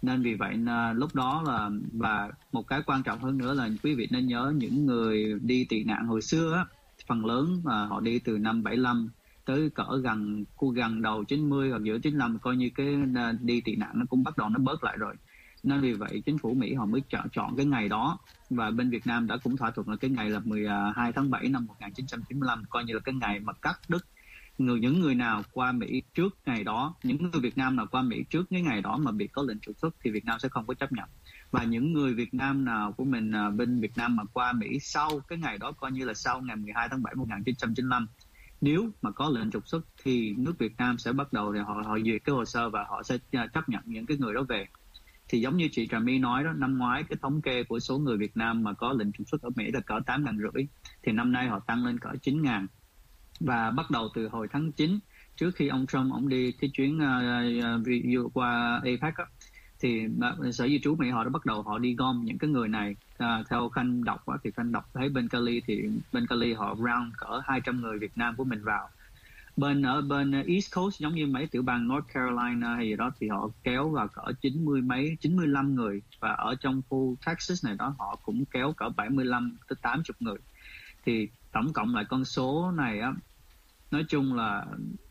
Nên vì vậy là lúc đó là, và một cái quan trọng hơn nữa là quý vị nên nhớ những người đi tị nạn hồi xưa á, phần lớn là họ đi từ năm bảy lăm tới cỡ gần khu gần đầu chín mươi hoặc giữa chín lăm, coi như cái đi tị nạn nó cũng bắt đầu nó bớt lại rồi. Nên vì vậy chính phủ Mỹ họ mới chọn, chọn cái ngày đó, và bên Việt Nam đã cũng thỏa thuận là cái ngày là mười hai tháng bảy năm một nghìn chín trăm chín mươi lăm, coi như là cái ngày mà cắt đứt người những người nào qua Mỹ trước ngày đó, những người Việt Nam nào qua Mỹ trước cái ngày đó mà bị có lệnh trục xuất thì Việt Nam sẽ không có chấp nhận. Và những người Việt Nam nào của mình à, bên Việt Nam mà qua Mỹ sau cái ngày đó, coi như là sau ngày mười hai tháng bảy một nghìn chín trăm chín mươi lăm, nếu mà có lệnh trục xuất thì nước Việt Nam sẽ bắt đầu thì họ họ duyệt cái hồ sơ và họ sẽ chấp nhận những cái người đó về. Thì giống như chị Trà My nói đó, năm ngoái cái thống kê của số người Việt Nam mà có lệnh trục xuất ở Mỹ là cỡ tám ngàn rưỡi, thì năm nay họ tăng lên cỡ chín ngàn. Và bắt đầu từ hồi tháng chín, trước khi ông Trump ông đi cái chuyến uh, uh, qua a pếch á, thì Sở Di trú Mỹ họ đã bắt đầu họ đi gom những cái người này. Uh, theo Khanh đọc á, thì Khanh đọc thấy bên Cali thì bên Cali họ round cỡ hai trăm người Việt Nam của mình vào. Bên ở bên East Coast giống như mấy tiểu bang North Carolina hay gì đó thì họ kéo vào cỡ chín mươi mấy, chín mươi lăm người, và ở trong khu Texas này đó họ cũng kéo cỡ bảy mươi lăm tới tám mươi người. Thì tổng cộng lại con số này á, nói chung là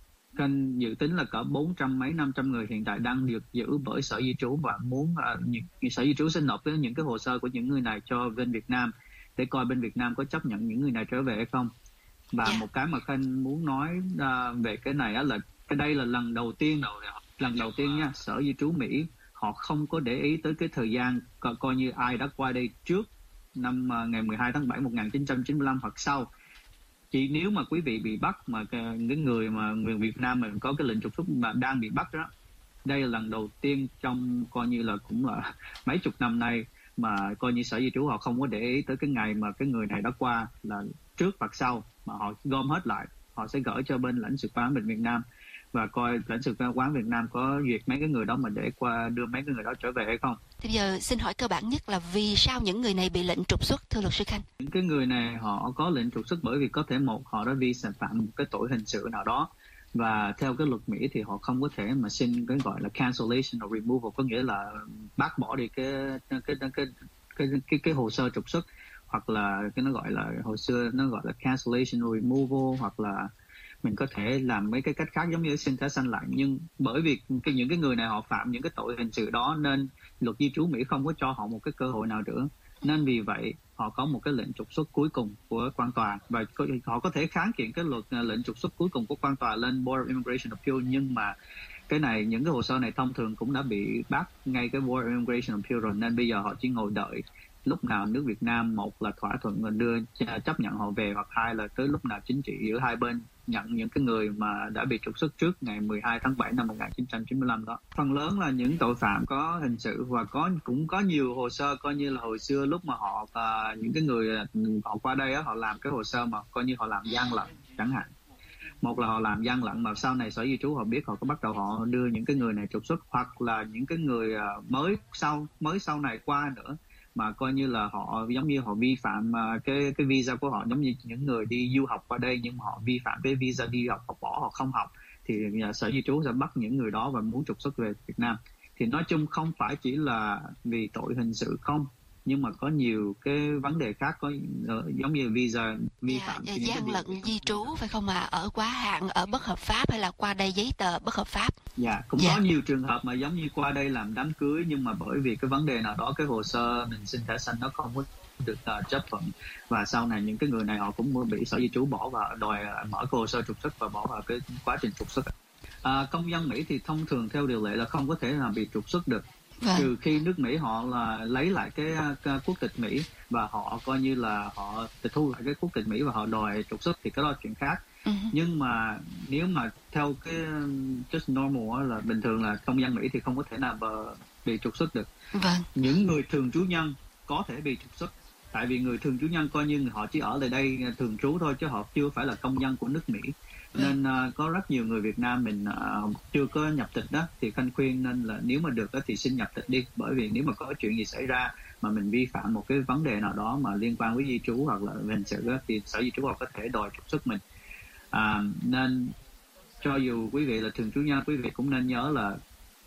kênh dự tính là cỡ bốn trăm mấy năm trăm người hiện tại đang được giữ bởi Sở Di trú, và muốn uh, những, Sở Di trú sẽ nộp với những cái hồ sơ của những người này cho bên Việt Nam để coi bên Việt Nam có chấp nhận những người này trở về hay không. Và yeah. một cái mà Khanh muốn nói uh, về cái này á là cái đây là lần đầu tiên lần đầu tiên nha, Sở Di trú Mỹ họ không có để ý tới cái thời gian co- coi như ai đã qua đây trước năm uh, ngày mười hai tháng bảy một nghìn chín trăm chín mươi lăm hoặc sau. Chỉ nếu mà quý vị bị bắt mà cái người mà người Việt Nam mình có cái lệnh trục xuất mà đang bị bắt đó, đây là lần đầu tiên trong coi như là cũng là mấy chục năm nay mà coi như Sở Di trú họ không có để ý tới cái ngày mà cái người này đã qua là trước hoặc sau, mà họ gom hết lại, họ sẽ gửi cho bên lãnh sự quán bên Việt Nam và coi lãnh sự quán Việt Nam có duyệt mấy cái người đó mà để qua đưa mấy cái người đó trở về hay không. Thì bây giờ xin hỏi cơ bản nhất là vì sao những người này bị lệnh trục xuất, thưa luật sư Khanh? Những cái người này họ có lệnh trục xuất bởi vì có thể một họ đã vi phạm một cái tội hình sự nào đó, và theo cái luật Mỹ thì họ không có thể mà xin cái gọi là cancellation or removal, có nghĩa là bác bỏ đi cái cái cái cái cái cái, cái hồ sơ trục xuất, hoặc là cái nó gọi là hồi xưa nó gọi là cancellation or removal, hoặc là mình có thể làm mấy cái cách khác giống như xin thẻ xanh lại. Nhưng bởi vì cái, những cái người này họ phạm những cái tội hình sự đó nên luật di trú Mỹ không có cho họ một cái cơ hội nào nữa, nên vì vậy họ có một cái lệnh trục xuất cuối cùng của quan tòa, và họ có thể kháng kiện cái luật lệnh trục xuất cuối cùng của quan tòa lên Board of Immigration Appeal. Nhưng mà cái này những cái hồ sơ này thông thường cũng đã bị bác ngay cái Board of Immigration Appeal rồi, nên bây giờ họ chỉ ngồi đợi lúc nào nước Việt Nam một là thỏa thuận và đưa chấp nhận họ về, hoặc hai là tới lúc nào chính trị giữa hai bên nhận những cái người mà đã bị trục xuất trước ngày mười hai tháng bảy năm một nghìn chín trăm chín mươi lăm đó. Phần lớn là những tội phạm có hình sự và có cũng có nhiều hồ sơ, coi như là hồi xưa lúc mà họ à, những cái người họ qua đây á, họ làm cái hồ sơ mà coi như họ làm gian lận chẳng hạn. Một là họ làm gian lận mà sau này Sở Di trú họ biết, họ có bắt đầu họ đưa những cái người này trục xuất, hoặc là những cái người mới sau mới sau này qua nữa mà coi như là họ giống như họ vi phạm uh, cái cái visa của họ, giống như những người đi du học qua đây nhưng mà họ vi phạm cái visa đi học, họ bỏ họ không học, thì uh, Sở Di trú sẽ bắt những người đó và muốn trục xuất về Việt Nam. Thì nói chung không phải chỉ là vì tội hình sự không, nhưng mà có nhiều cái vấn đề khác, có uh, giống như visa vi yeah, phạm yeah, gian lận di trú phải không ạ? À? Ở quá hạn, ở bất hợp pháp, hay là qua đây giấy tờ bất hợp pháp? Dạ, yeah, cũng yeah. có nhiều trường hợp mà giống như qua đây làm đám cưới nhưng mà bởi vì cái vấn đề nào đó cái hồ sơ mình xin thẻ xanh nó không có được uh, chấp thuận, và sau này những cái người này họ cũng bị Sở Di trú bỏ vào đòi uh, mở cái hồ sơ trục xuất và bỏ vào cái quá trình trục xuất. À, công dân Mỹ thì thông thường theo điều lệ là không có thể là bị trục xuất được. Vâng. Trừ khi nước Mỹ họ là lấy lại cái uh, quốc tịch Mỹ và họ coi như là họ tịch thu lại cái quốc tịch Mỹ và họ đòi trục xuất thì cái đó là chuyện khác. Uh-huh. Nhưng mà nếu mà theo cái just normal là bình thường là công dân Mỹ thì không có thể nào bị trục xuất được. Vâng. Những người thường trú nhân có thể bị trục xuất, tại vì người thường trú nhân coi như họ chỉ ở lại đây thường trú thôi chứ họ chưa phải là công dân của nước Mỹ. Nên uh, có rất nhiều người Việt Nam mình uh, chưa có nhập tịch đó, thì Khanh khuyên nên là nếu mà được đó, thì xin nhập tịch đi, bởi vì nếu mà có chuyện gì xảy ra mà mình vi phạm một cái vấn đề nào đó mà liên quan với di trú hoặc là hình sự đó, thì Sở Di trú họ có thể đòi trục xuất mình. Uh, nên cho dù quý vị là thường trú nhân, quý vị cũng nên nhớ là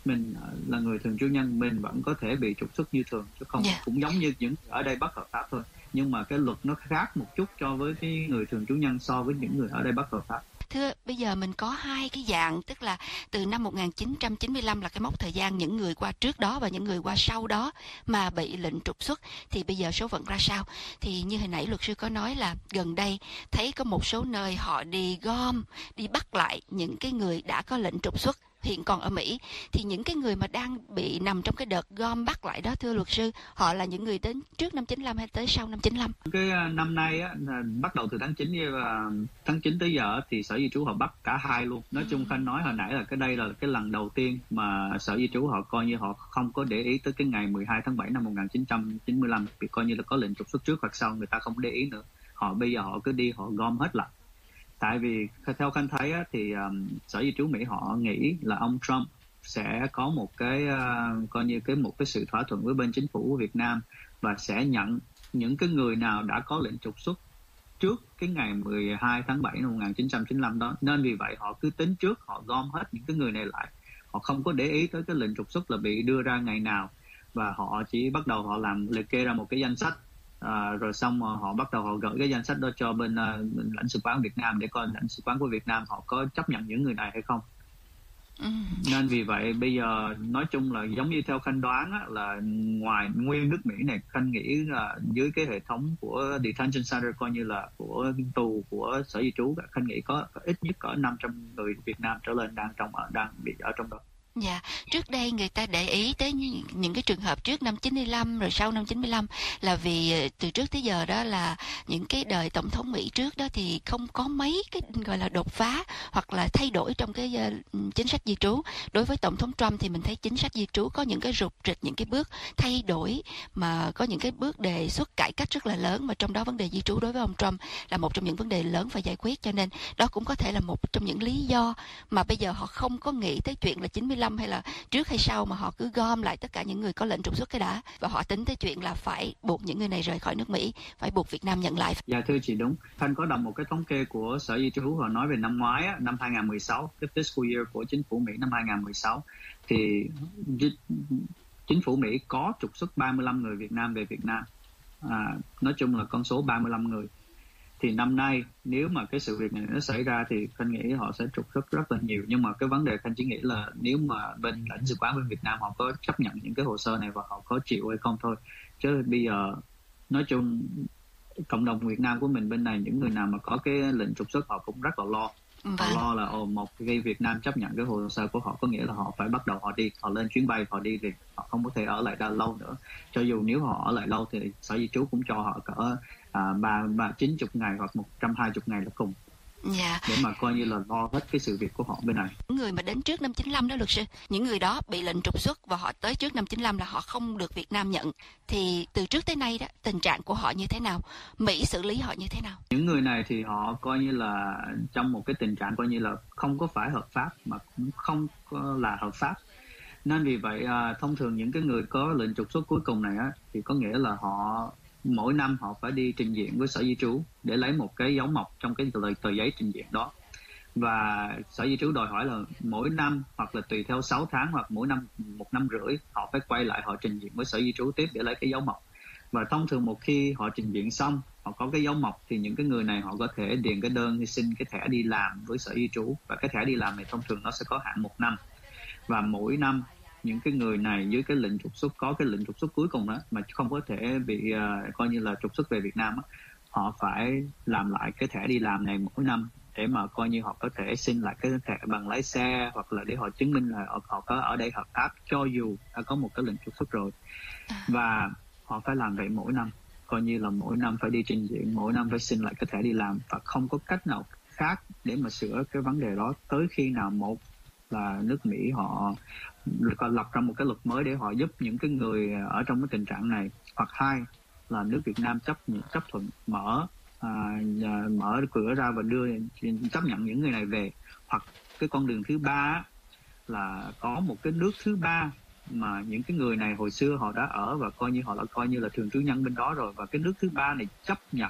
mình là người thường trú nhân, mình vẫn có thể bị trục xuất như thường, chứ không yeah. cũng giống như những ở đây bất hợp pháp thôi. Nhưng mà cái luật nó khác một chút cho với cái người thường trú nhân so với những người ở đây bất hợp pháp. Thưa, bây giờ mình có hai cái dạng, tức là từ năm một nghìn chín trăm chín mươi lăm là cái mốc thời gian những người qua trước đó và những người qua sau đó mà bị lệnh trục xuất, thì bây giờ số phận ra sao? Thì như hồi nãy luật sư có nói là gần đây thấy có một số nơi họ đi gom, đi bắt lại những cái người đã có lệnh trục xuất hiện còn ở Mỹ. Thì những cái người mà đang bị nằm trong cái đợt gom bắt lại đó, thưa luật sư, họ là những người đến trước năm chín lăm hay tới sau năm chín lăm? Cái năm nay á, bắt đầu từ tháng chín và tháng chín tới giờ thì Sở Di trú họ bắt cả hai luôn. Nói chung Khanh nói hồi nãy là cái đây là cái lần đầu tiên mà Sở Di trú họ coi như họ không có để ý tới cái ngày mười hai tháng bảy năm một nghìn chín trăm chín mươi lăm, vì coi như là có lệnh trục xuất trước hoặc sau, người ta không để ý nữa. Họ bây giờ họ cứ đi họ gom hết lại. Tại vì theo Khanh thấy á, thì um, Sở Di trú Mỹ họ nghĩ là ông Trump sẽ có một cái uh, coi như cái một cái sự thỏa thuận với bên chính phủ của Việt Nam và sẽ nhận những cái người nào đã có lệnh trục xuất trước cái ngày mười hai tháng bảy năm một nghìn chín trăm chín mươi lăm đó. Nên vì vậy họ cứ tính trước, họ gom hết những cái người này lại. Họ không có để ý tới cái lệnh trục xuất là bị đưa ra ngày nào, và họ chỉ bắt đầu họ làm liệt kê ra một cái danh sách. À, rồi xong mà họ bắt đầu họ gửi cái danh sách đó cho bên, uh, bên lãnh sự quán Việt Nam để coi lãnh sự quán của Việt Nam họ có chấp nhận những người này hay không. Ừ. Nên vì vậy bây giờ nói chung là giống như theo Khanh đoán á, là ngoài nguyên nước Mỹ này, Khanh nghĩ là dưới cái hệ thống của detention center coi như là của tù của Sở Di trú, Khanh nghĩ có, có ít nhất có năm trăm người Việt Nam trở lên đang trong ở đang bị ở trong đó. Dạ, trước đây người ta để ý tới những, những cái trường hợp trước năm chín mươi lăm rồi sau năm chín mươi lăm là vì từ trước tới giờ đó là những cái đời tổng thống Mỹ trước đó thì không có mấy cái gọi là đột phá hoặc là thay đổi trong cái uh, chính sách di trú. Đối với tổng thống Trump thì mình thấy chính sách di trú có những cái rục rịch, những cái bước thay đổi, mà có những cái bước đề xuất cải cách rất là lớn, mà trong đó vấn đề di trú đối với ông Trump là một trong những vấn đề lớn phải giải quyết, cho nên đó cũng có thể là một trong những lý do mà bây giờ họ không có nghĩ tới chuyện là chín mươi lăm hay là trước hay sau, mà họ cứ gom lại tất cả những người có lệnh trục xuất cái đã, và họ tính tới chuyện là phải buộc những người này rời khỏi nước Mỹ, phải buộc Việt Nam nhận lại. Dạ thưa chị, đúng. Thanh có đọc một cái thống kê của Sở Di trú, họ nói về năm ngoái á, năm hai nghìn mười sáu, cái fiscal year của chính phủ Mỹ năm hai nghìn mười sáu thì chính phủ Mỹ có trục xuất ba mươi lăm người Việt Nam về Việt Nam. À, nói chung là con số ba mươi lăm người. Thì năm nay nếu mà cái sự việc này nó xảy ra thì Khanh nghĩ họ sẽ trục xuất rất là nhiều. Nhưng mà cái vấn đề Khanh chỉ nghĩ là nếu mà bên lãnh sự quán bên Việt Nam họ có chấp nhận những cái hồ sơ này và họ có chịu hay không thôi. Chứ bây giờ nói chung cộng đồng Việt Nam của mình bên này, những người nào mà có cái lệnh trục xuất họ cũng rất là lo. Họ lo là ồ, một cái Việt Nam chấp nhận cái hồ sơ của họ có nghĩa là họ phải bắt đầu họ đi, họ lên chuyến bay họ đi liền, họ không có thể ở lại đâu lâu nữa. Cho dù nếu họ ở lại lâu thì Sở Di trú cũng cho họ cỡ à, ba ba chín chục ngày hoặc một trăm hai chục ngày là cùng. Dạ. Để mà coi như là lo hết cái sự việc của họ bên này. Những người mà đến trước năm chín lăm đó luật sư, những người đó bị lệnh trục xuất và họ tới trước năm chín lăm là họ không được Việt Nam nhận. Thì từ trước tới nay đó, tình trạng của họ như thế nào? Mỹ xử lý họ như thế nào? Những người này thì họ coi như là trong một cái tình trạng coi như là không có phải hợp pháp mà cũng không có là hợp pháp. Nên vì vậy thông thường những cái người có lệnh trục xuất cuối cùng này á, thì có nghĩa là họ mỗi năm họ phải đi trình diện với Sở Di trú để lấy một cái dấu mộc trong cái tờ, tờ giấy trình diện đó. Và Sở Di trú đòi hỏi là mỗi năm hoặc là tùy theo sáu tháng hoặc mỗi năm một năm rưỡi họ phải quay lại họ trình diện với Sở Di trú tiếp để lấy cái dấu mộc. Và thông thường một khi họ trình diện xong, họ có cái dấu mộc thì những cái người này họ có thể điền cái đơn hay xin cái thẻ đi làm với Sở Di trú. Và cái thẻ đi làm này thông thường nó sẽ có hạn một năm. Và mỗi năm những cái người này dưới cái lệnh trục xuất, có cái lệnh trục xuất cuối cùng đó mà không có thể bị uh, coi như là trục xuất về Việt Nam đó, họ phải làm lại cái thẻ đi làm này mỗi năm để mà coi như họ có thể xin lại cái thẻ bằng lái xe hoặc là để họ chứng minh là họ, họ có ở đây hợp pháp cho dù đã có một cái lệnh trục xuất rồi. Và họ phải làm vậy mỗi năm, coi như là mỗi năm phải đi trình diện, mỗi năm phải xin lại cái thẻ đi làm, và không có cách nào khác để mà sửa cái vấn đề đó tới khi nào một là nước Mỹ họ lập ra một cái luật mới để họ giúp những cái người ở trong cái tình trạng này, hoặc hai là nước Việt Nam chấp chấp thuận mở à, mở cửa ra và đưa chấp nhận những người này về, hoặc cái con đường thứ ba là có một cái nước thứ ba mà những cái người này hồi xưa họ đã ở và coi như họ là coi như là thường trú nhân bên đó rồi, và cái nước thứ ba này chấp nhận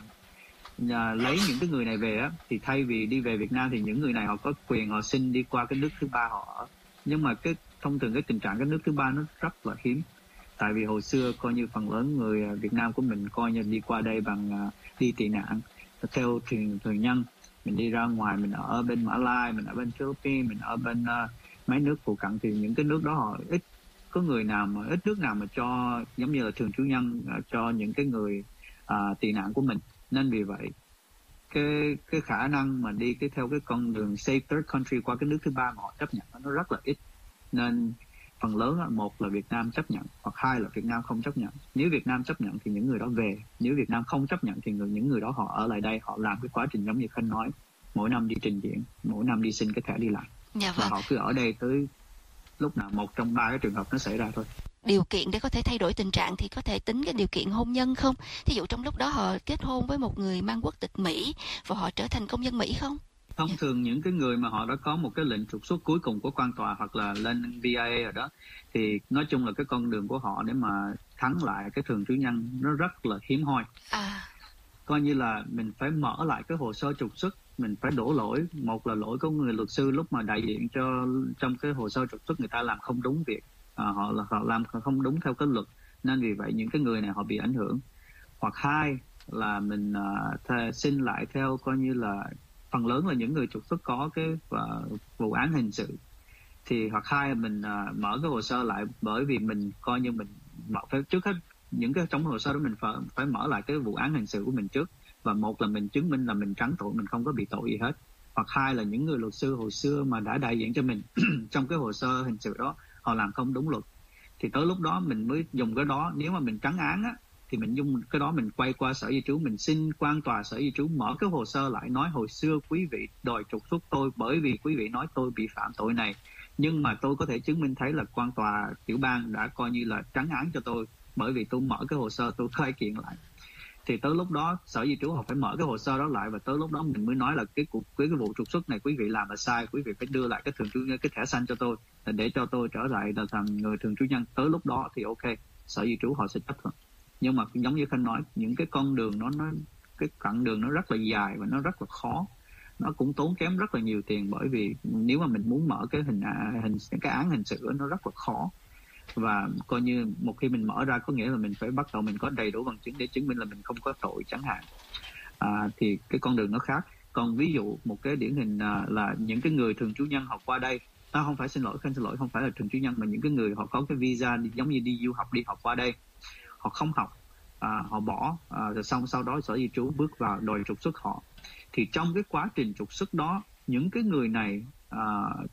à, lấy những cái người này về á, thì thay vì đi về Việt Nam thì những người này họ có quyền họ xin đi qua cái nước thứ ba họ ở. Nhưng mà cái thông thường cái tình trạng cái nước thứ ba nó rất là hiếm. Tại vì hồi xưa coi như phần lớn người Việt Nam của mình coi như đi qua đây bằng uh, đi tị nạn theo thuyền thuyền nhân. Mình đi ra ngoài, mình ở bên Mã Lai, mình ở bên Philippines, mình ở bên uh, mấy nước phụ cận, thì những cái nước đó họ ít có người nào mà ít nước nào mà cho giống như là thường trú nhân uh, cho những cái người uh, tị nạn của mình. Nên vì vậy cái cái khả năng mà đi cái theo cái con đường safe third country qua cái nước thứ ba mà họ chấp nhận nó rất là ít. Nên phần lớn là một là Việt Nam chấp nhận, hoặc hai là Việt Nam không chấp nhận. Nếu Việt Nam chấp nhận thì những người đó về, nếu Việt Nam không chấp nhận thì người, những người đó họ ở lại đây, họ làm cái quá trình giống như Khanh nói, mỗi năm đi trình diễn, mỗi năm đi xin cái thẻ đi lại. Dạ vâng. Và họ cứ ở đây tới lúc nào một trong ba cái trường hợp nó xảy ra thôi. Điều kiện để có thể thay đổi tình trạng thì có thể tính cái điều kiện hôn nhân không? Thí dụ trong lúc đó họ kết hôn với một người mang quốc tịch Mỹ và họ trở thành công dân Mỹ không? Thông thường những cái người mà họ đã có một cái lệnh trục xuất cuối cùng của quan tòa hoặc là lên V I A rồi đó, thì nói chung là cái con đường của họ để mà thắng lại cái thường trú nhân nó rất là hiếm hoi. À. Coi như là mình phải mở lại cái hồ sơ trục xuất, mình phải đổ lỗi. Một là lỗi của người luật sư lúc mà đại diện cho trong cái hồ sơ trục xuất người ta làm không đúng việc, à, họ là họ làm không đúng theo cái luật, nên vì vậy những cái người này họ bị ảnh hưởng. Hoặc hai là mình uh, th- xin lại theo coi như là phần lớn là những người trục xuất có cái uh, vụ án hình sự, thì hoặc hai mình uh, mở cái hồ sơ lại, bởi vì mình coi như mình mở phải trước hết những cái trong hồ sơ đó mình phải phải mở lại cái vụ án hình sự của mình trước, và một là mình chứng minh là mình trắng tội, mình không có bị tội gì hết. Hoặc hai là những người luật sư hồi xưa mà đã đại diện cho mình trong cái hồ sơ hình sự đó họ làm không đúng luật, thì tới lúc đó mình mới dùng cái đó. Nếu mà mình trắng án á thì mình dùng cái đó, mình quay qua sở di trú, mình xin quan tòa sở di trú mở cái hồ sơ lại, nói hồi xưa quý vị đòi trục xuất tôi bởi vì quý vị nói tôi bị phạm tội này, nhưng mà tôi có thể chứng minh thấy là quan tòa tiểu bang đã coi như là trắng án cho tôi, bởi vì tôi mở cái hồ sơ tôi khởi kiện lại. Thì tới lúc đó sở di trú họ phải mở cái hồ sơ đó lại, và tới lúc đó mình mới nói là cái cuộc cái, cái vụ trục xuất này quý vị làm là sai, quý vị phải đưa lại cái thường trú cái thẻ xanh cho tôi để cho tôi trở lại là thành người thường trú nhân. Tới lúc đó thì ok, sở di trú họ sẽ chấp thuận. Nhưng mà giống như Khanh nói, những cái con đường nó nó cái chặng đường nó rất là dài và nó rất là khó, nó cũng tốn kém rất là nhiều tiền, bởi vì nếu mà mình muốn mở cái hình hình cái án hình sự nó rất là khó. Và coi như một khi mình mở ra có nghĩa là mình phải bắt đầu mình có đầy đủ bằng chứng để chứng minh là mình không có tội chẳng hạn, à, thì cái con đường nó khác. Còn ví dụ một cái điển hình à, là những cái người thường trú nhân học qua đây, ta à, không phải xin lỗi Khanh xin lỗi không phải là thường trú nhân, mà những cái người họ có cái visa giống như đi du học đi học qua đây, họ không học, à, họ bỏ, à, rồi xong sau đó sở di trú bước vào đòi trục xuất họ. Thì trong cái quá trình trục xuất đó, những cái người này à,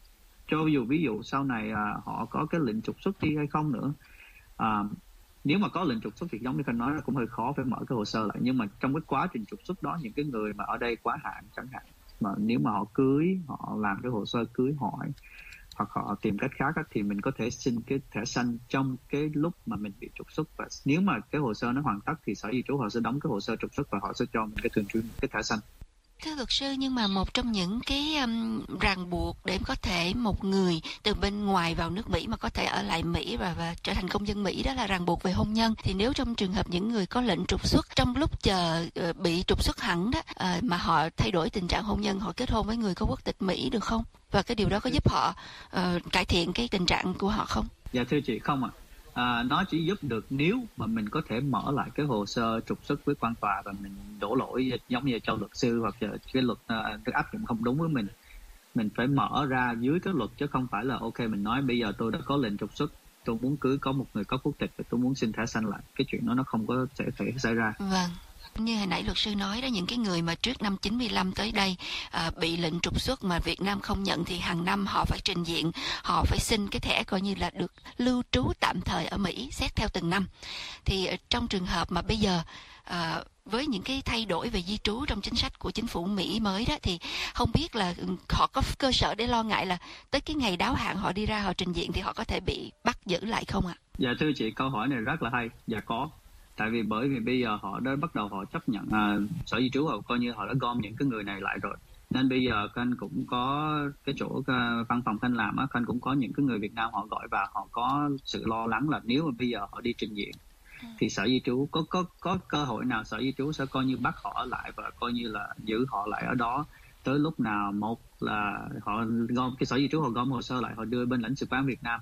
cho dù ví dụ sau này à, họ có cái lệnh trục xuất đi hay không nữa, à, nếu mà có lệnh trục xuất thì giống như Khanh nói là cũng hơi khó phải mở cái hồ sơ lại. Nhưng mà trong cái quá trình trục xuất đó, những cái người mà ở đây quá hạn chẳng hạn, mà nếu mà họ cưới, họ làm cái hồ sơ cưới hỏi hoặc họ tìm cách khác á, thì mình có thể xin cái thẻ xanh trong cái lúc mà mình bị trục xuất. Và nếu mà cái hồ sơ nó hoàn tất thì sở di trú họ sẽ đóng cái hồ sơ trục xuất và họ sẽ cho mình cái thường trú cái thẻ xanh. Thưa luật sư, nhưng mà một trong những cái um, ràng buộc để có thể một người từ bên ngoài vào nước Mỹ mà có thể ở lại Mỹ và, và trở thành công dân Mỹ, đó là ràng buộc về hôn nhân. Thì nếu trong trường hợp những người có lệnh trục xuất trong lúc chờ uh, bị trục xuất hẳn đó, uh, mà họ thay đổi tình trạng hôn nhân, họ kết hôn với người có quốc tịch Mỹ được không? Và cái điều đó có giúp họ uh, cải thiện cái tình trạng của họ không? Dạ thưa chị, không ạ. À. À, nó chỉ giúp được nếu mà mình có thể mở lại cái hồ sơ trục xuất với quan tòa và mình đổ lỗi giống như cho luật sư hoặc là cái luật uh, áp dụng không đúng với mình. Mình phải mở ra dưới cái luật chứ không phải là ok mình nói bây giờ tôi đã có lệnh trục xuất, tôi muốn cưới có một người có quốc tịch và tôi muốn xin thẻ xanh lại. Cái chuyện đó nó không có thể thể xảy ra. Vâng. Như hồi nãy luật sư nói đó, những cái người mà trước năm chín mươi lăm tới đây à, bị lệnh trục xuất mà Việt Nam không nhận thì hàng năm họ phải trình diện, họ phải xin cái thẻ coi như là được lưu trú tạm thời ở Mỹ xét theo từng năm. Thì trong trường hợp mà bây giờ à, với những cái thay đổi về di trú trong chính sách của chính phủ Mỹ mới đó, thì không biết là họ có cơ sở để lo ngại là tới cái ngày đáo hạn họ đi ra họ trình diện thì họ có thể bị bắt giữ lại không ạ? Dạ thưa chị, câu hỏi này rất là hay. Dạ có. Tại vì bởi vì bây giờ họ đã bắt đầu họ chấp nhận à, sở di trú họ coi như họ đã gom những cái người này lại rồi, nên bây giờ Khanh cũng có cái chỗ uh, văn phòng Khanh làm á, Khanh cũng có những cái người Việt Nam họ gọi vào, họ có sự lo lắng là nếu mà bây giờ họ đi trình diện thì sở di trú có có có cơ hội nào sở di trú sẽ coi như bắt họ ở lại và coi như là giữ họ lại ở đó tới lúc nào. Một là họ gom cái sở di trú họ gom hồ sơ lại, họ đưa bên lãnh sự quán Việt Nam,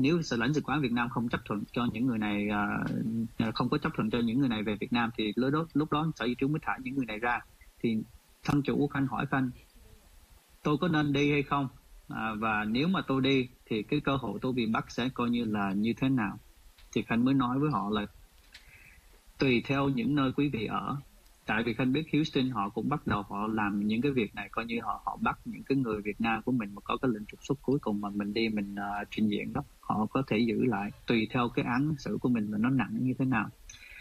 nếu sở lãnh sự quán Việt Nam không chấp thuận cho những người này uh, không có chấp thuận cho những người này về Việt Nam thì lúc đó lúc đó sở di trú mới thả những người này ra. Thì thân chủ Khanh hỏi Khanh tôi có nên đi hay không, à, và nếu mà tôi đi thì cái cơ hội tôi bị bắt sẽ coi như là như thế nào. Thì Khanh mới nói với họ là tùy theo những nơi quý vị ở. Tại vì Khanh biết Houston họ cũng bắt đầu họ làm những cái việc này, coi như họ họ bắt những cái người Việt Nam của mình mà có cái lệnh trục xuất cuối cùng mà mình đi mình uh, trình diện đó, họ có thể giữ lại tùy theo cái án xử của mình là nó nặng như thế nào.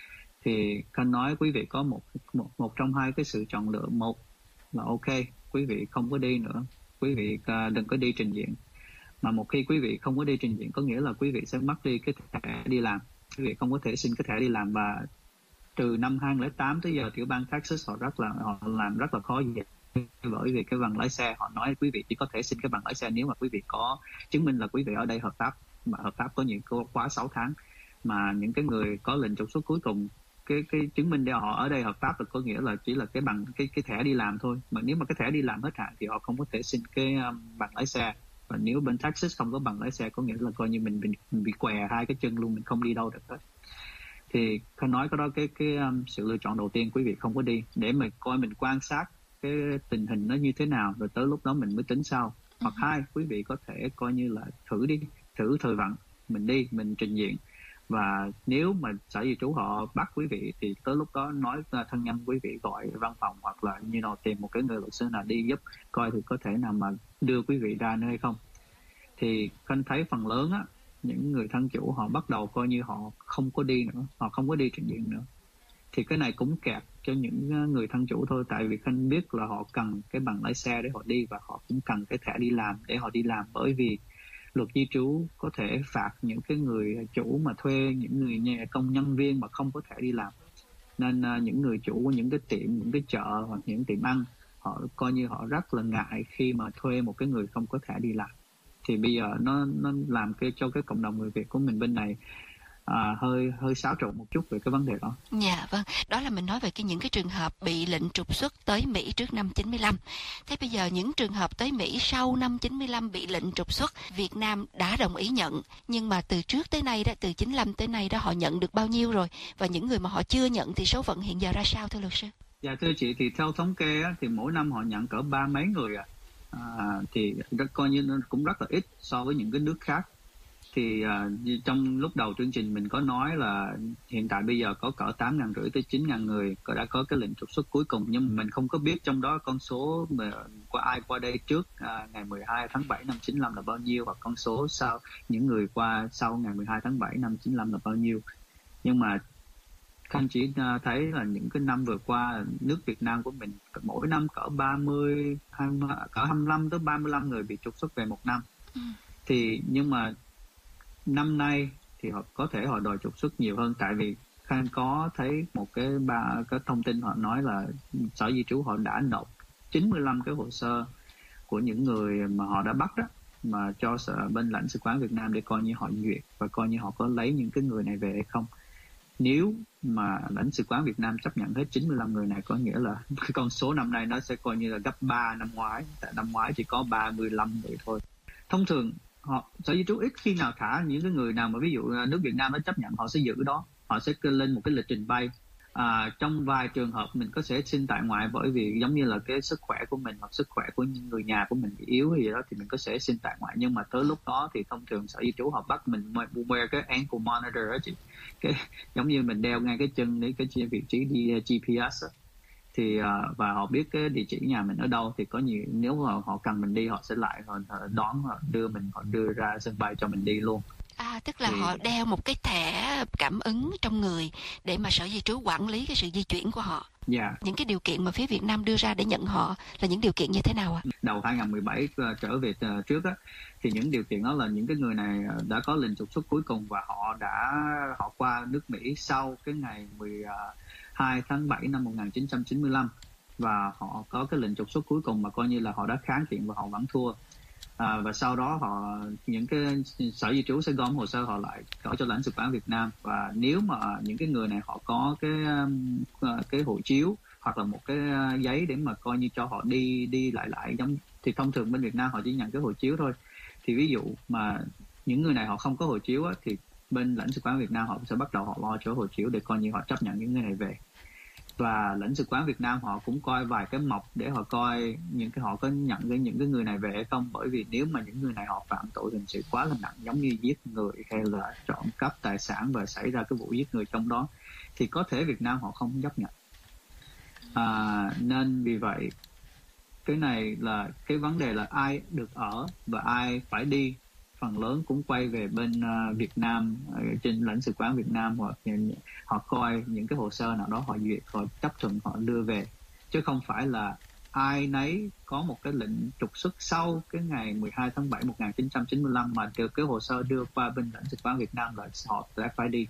Thì Khanh nói quý vị có một một một trong hai cái sự chọn lựa. Một là ok, quý vị không có đi nữa, quý vị uh, đừng có đi trình diện. Mà một khi quý vị không có đi trình diện có nghĩa là quý vị sẽ mất đi cái thẻ đi làm, quý vị không có thể xin cái thẻ đi làm. Và từ năm hai không không tám tới giờ tiểu bang Texas họ rất là họ làm rất là khó dễ, bởi vì cái bằng lái xe họ nói quý vị chỉ có thể xin cái bằng lái xe nếu mà quý vị có chứng minh là quý vị ở đây hợp pháp, mà hợp pháp có những quá sáu tháng. Mà những cái người có lệnh trục xuất cuối cùng cái cái chứng minh để họ ở đây hợp pháp là có nghĩa là chỉ là cái bằng cái cái thẻ đi làm thôi. Mà nếu mà cái thẻ đi làm hết hạn thì họ không có thể xin cái um, bằng lái xe. Và nếu bên Texas không có bằng lái xe có nghĩa là coi như mình bị, mình bị què hai cái chân luôn, mình không đi đâu được hết. Thì Khanh nói cái đó cái cái um, sự lựa chọn đầu tiên quý vị không có đi để mình coi mình quan sát cái tình hình nó như thế nào, rồi tới lúc đó mình mới tính sau. Hoặc hai, quý vị có thể coi như là thử đi, thử thời vận, mình đi mình trình diện. Và nếu mà sở di trú họ bắt quý vị thì tới lúc đó nói thân nhân quý vị gọi văn phòng hoặc là như nào tìm một cái người luật sư nào đi giúp coi thì có thể nào mà đưa quý vị ra nữa hay không. Thì Khanh thấy phần lớn á, những người thân chủ họ bắt đầu coi như họ không có đi nữa, họ không có đi trình diện nữa. Thì cái này cũng kẹt cho những người thân chủ thôi, tại vì Khanh biết là họ cần cái bằng lái xe để họ đi và họ cũng cần cái thẻ đi làm để họ đi làm, bởi vì luật di trú có thể phạt những cái người chủ mà thuê những người nhà công nhân viên mà không có thẻ đi làm. Nên uh, những người chủ của những cái tiệm, những cái chợ hoặc những tiệm ăn họ coi như họ rất là ngại khi mà thuê một cái người không có thẻ đi làm. Thì bây giờ nó nó làm cái cho cái cộng đồng người Việt của mình bên này à, hơi hơi xáo trộn một chút về cái vấn đề đó. Dạ vâng, đó là mình nói về cái những cái trường hợp bị lệnh trục xuất tới Mỹ trước năm chín mươi lăm. Thế bây giờ những trường hợp tới Mỹ sau năm chín mươi lăm bị lệnh trục xuất, Việt Nam đã đồng ý nhận, nhưng mà từ trước tới nay đó, từ chín mươi lăm tới nay đó họ nhận được bao nhiêu rồi, và những người mà họ chưa nhận thì số phận hiện giờ ra sao thưa luật sư? Dạ thưa chị, thì theo thống kê á, thì mỗi năm họ nhận cỡ ba mấy người à. À, thì rất, coi như nó cũng rất là ít so với những cái nước khác. Thì à, trong lúc đầu chương trình mình có nói là hiện tại bây giờ có cỡ tám ngàn rưỡi tới chín ngàn người đã có cái lệnh trục xuất cuối cùng, nhưng mà mình không có biết trong đó con số mà qua ai qua đây trước à, ngày mười hai tháng bảy năm chín mươi lăm là bao nhiêu, hoặc con số sau những người qua sau ngày mười hai tháng bảy năm chín mươi lăm là bao nhiêu. Nhưng mà Khanh chỉ thấy là những cái năm vừa qua nước Việt Nam của mình mỗi năm cỡ ba mươi, hai mươi, cỡ hai mươi lăm tới ba mươi lăm người bị trục xuất về một năm. Ừ. Thì nhưng mà năm nay thì họ có thể họ đòi trục xuất nhiều hơn, tại vì Khanh có thấy một cái ba cái thông tin họ nói là sở di trú họ đã nộp chín mươi lăm cái hồ sơ của những người mà họ đã bắt đó mà cho sở bên lãnh sự quán Việt Nam để coi như họ duyệt và coi như họ có lấy những cái người này về hay không. Nếu mà lãnh sự quán Việt Nam chấp nhận hết chín mươi lăm người này có nghĩa là cái con số năm nay nó sẽ coi như là gấp ba năm ngoái, tại năm ngoái chỉ có ba mươi lăm người thôi. Thông thường họ sở di trú ít khi nào thả những cái người nào mà ví dụ nước Việt Nam nó chấp nhận, họ sẽ giữ đó, họ sẽ lên một cái lịch trình bay. À, trong vài trường hợp mình có sẽ xin tại ngoại, bởi vì giống như là cái sức khỏe của mình hoặc sức khỏe của những người nhà của mình bị yếu hay gì đó thì mình có sẽ xin tại ngoại. Nhưng mà tới lúc đó thì thông thường sở di trú họ bắt mình wear cái ankle monitor đó chị, cái giống như mình đeo ngay cái chân để cái vị trí đi G P S đó. Thì uh, và họ biết cái địa chỉ nhà mình ở đâu, thì có nhiều nếu mà họ cần mình đi họ sẽ lại họ đón, họ đưa mình, họ đưa ra sân bay cho mình đi luôn. À, tức là thì... họ đeo một cái thẻ cảm ứng trong người để mà sở di trú quản lý cái sự di chuyển của họ. Yeah. Những cái điều kiện mà phía Việt Nam đưa ra để nhận họ là những điều kiện như thế nào ạ? À? Đầu hai không một bảy uh, trở về uh, trước á, thì những điều kiện đó là những cái người này đã có lệnh trục xuất cuối cùng và họ đã họ qua nước Mỹ sau cái ngày mười hai tháng bảy năm một nghìn chín trăm chín mươi lăm và họ có cái lệnh trục xuất cuối cùng mà coi như là họ đã kháng kiện và họ vẫn thua. À, và sau đó họ những cái sở di trú sẽ gom hồ sơ họ lại gửi cho lãnh sự quán Việt Nam, và nếu mà những cái người này họ có cái cái hộ chiếu hoặc là một cái giấy để mà coi như cho họ đi đi lại lại giống thì thông thường bên Việt Nam họ chỉ nhận cái hộ chiếu thôi. Thì ví dụ mà những người này họ không có hộ chiếu á, thì bên lãnh sự quán Việt Nam họ sẽ bắt đầu họ lo chỗ hộ chiếu để coi như họ chấp nhận những người này về. Và lãnh sự quán Việt Nam họ cũng coi vài cái mộc để họ coi những cái họ có nhận cái những cái người này về hay không, bởi vì nếu mà những người này họ phạm tội hình sự quá là nặng, giống như giết người hay là trộm cắp tài sản và xảy ra cái vụ giết người trong đó, thì có thể Việt Nam họ không chấp nhận. À, nên vì vậy cái này là cái vấn đề là ai được ở và ai phải đi, phần lớn cũng quay về bên uh, Việt Nam, uh, trên lãnh sự quán Việt Nam, hoặc họ coi những cái hồ sơ nào đó họ duyệt, họ chấp thuận họ đưa về, chứ không phải là ai nấy có một cái lệnh trục xuất sau cái ngày mười hai tháng bảy một nghìn chín trăm chín mươi lăm mà được cái hồ sớ đưa qua bên lãnh sự quán Việt Nam là họ sẽ phải đi.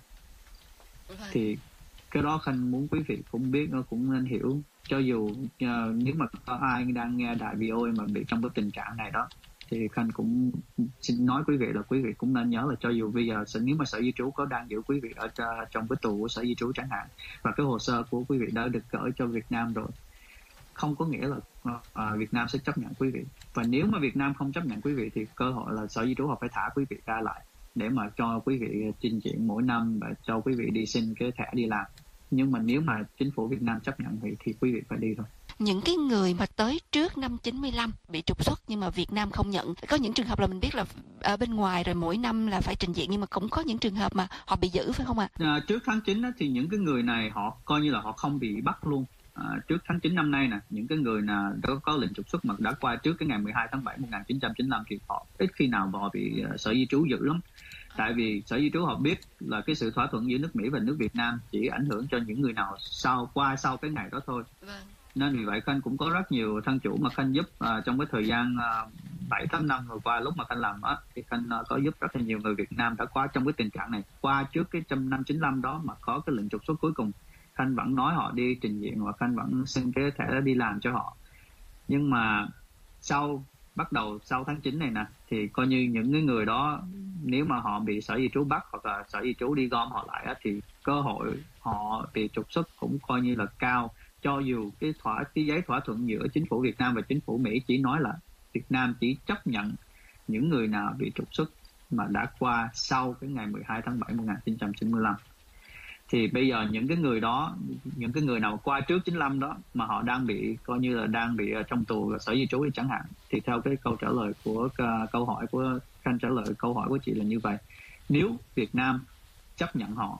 Thì cái đó Khanh muốn quý vị cũng biết, nó cũng nên hiểu, cho dù uh, nếu mà có ai đang nghe đài vê o a mà bị trong cái tình trạng này đó, thì Khanh cũng xin nói quý vị là quý vị cũng nên nhớ là cho dù bây giờ nếu mà sở di trú có đang giữ quý vị ở trong cái tù của sở di trú chẳng hạn, và cái hồ sơ của quý vị đã được gửi cho Việt Nam rồi, không có nghĩa là uh, Việt Nam sẽ chấp nhận quý vị. Và nếu mà Việt Nam không chấp nhận quý vị thì cơ hội là sở di trú họ phải thả quý vị ra lại để mà cho quý vị trình diện mỗi năm và cho quý vị đi xin cái thẻ đi làm. Nhưng mà nếu mà chính phủ Việt Nam chấp nhận thì, thì quý vị phải đi thôi. Những cái người mà tới trước năm chín mươi lăm bị trục xuất nhưng mà Việt Nam không nhận, có những trường hợp là mình biết là ở bên ngoài rồi mỗi năm là phải trình diện, nhưng mà cũng có những trường hợp mà họ bị giữ, phải không ạ? À, trước tháng chín á, thì những cái người này họ coi như là họ không bị bắt luôn. À, trước tháng chín năm nay nè, những cái người nào đó có lệnh trục xuất mà đã qua trước cái ngày mười hai tháng bảy một nghìn chín trăm chín mươi lăm thì họ ít khi nào mà họ bị uh, sở di trú giữ lắm. Tại vì sở di trú họ biết là cái sự thỏa thuận giữa nước Mỹ và nước Việt Nam chỉ ảnh hưởng cho những người nào sau qua sau cái ngày đó thôi. Vâng. Nên vì vậy Khanh cũng có rất nhiều thân chủ mà Khanh giúp uh, trong cái thời gian bảy tám năm vừa qua lúc mà Khanh làm á, thì Khanh uh, có giúp rất là nhiều người Việt Nam đã qua trong cái tình trạng này, qua trước cái trăm năm chín mươi lăm đó mà có cái lệnh trục xuất cuối cùng, Khanh vẫn nói họ đi trình diện và Khanh vẫn xin cái thẻ đó đi làm cho họ. Nhưng mà sau bắt đầu sau tháng chín này nè, thì coi như những cái người đó nếu mà họ bị sở di trú bắt hoặc là sở di trú đi gom họ lại á, thì cơ hội họ bị trục xuất cũng coi như là cao. Cho dù cái thỏa cái giấy thỏa thuận giữa chính phủ Việt Nam và chính phủ Mỹ chỉ nói là Việt Nam chỉ chấp nhận những người nào bị trục xuất mà đã qua sau cái ngày mười hai tháng bảy một nghìn chín trăm chín mươi lăm. Thì bây giờ những cái người đó, những cái người nào qua trước chín mươi lăm đó mà họ đang bị coi như là đang bị trong tù sở di trú chẳng hạn, thì theo cái câu trả lời của uh, câu hỏi của Khanh trả lời câu hỏi của chị là như vậy. Nếu Việt Nam chấp nhận họ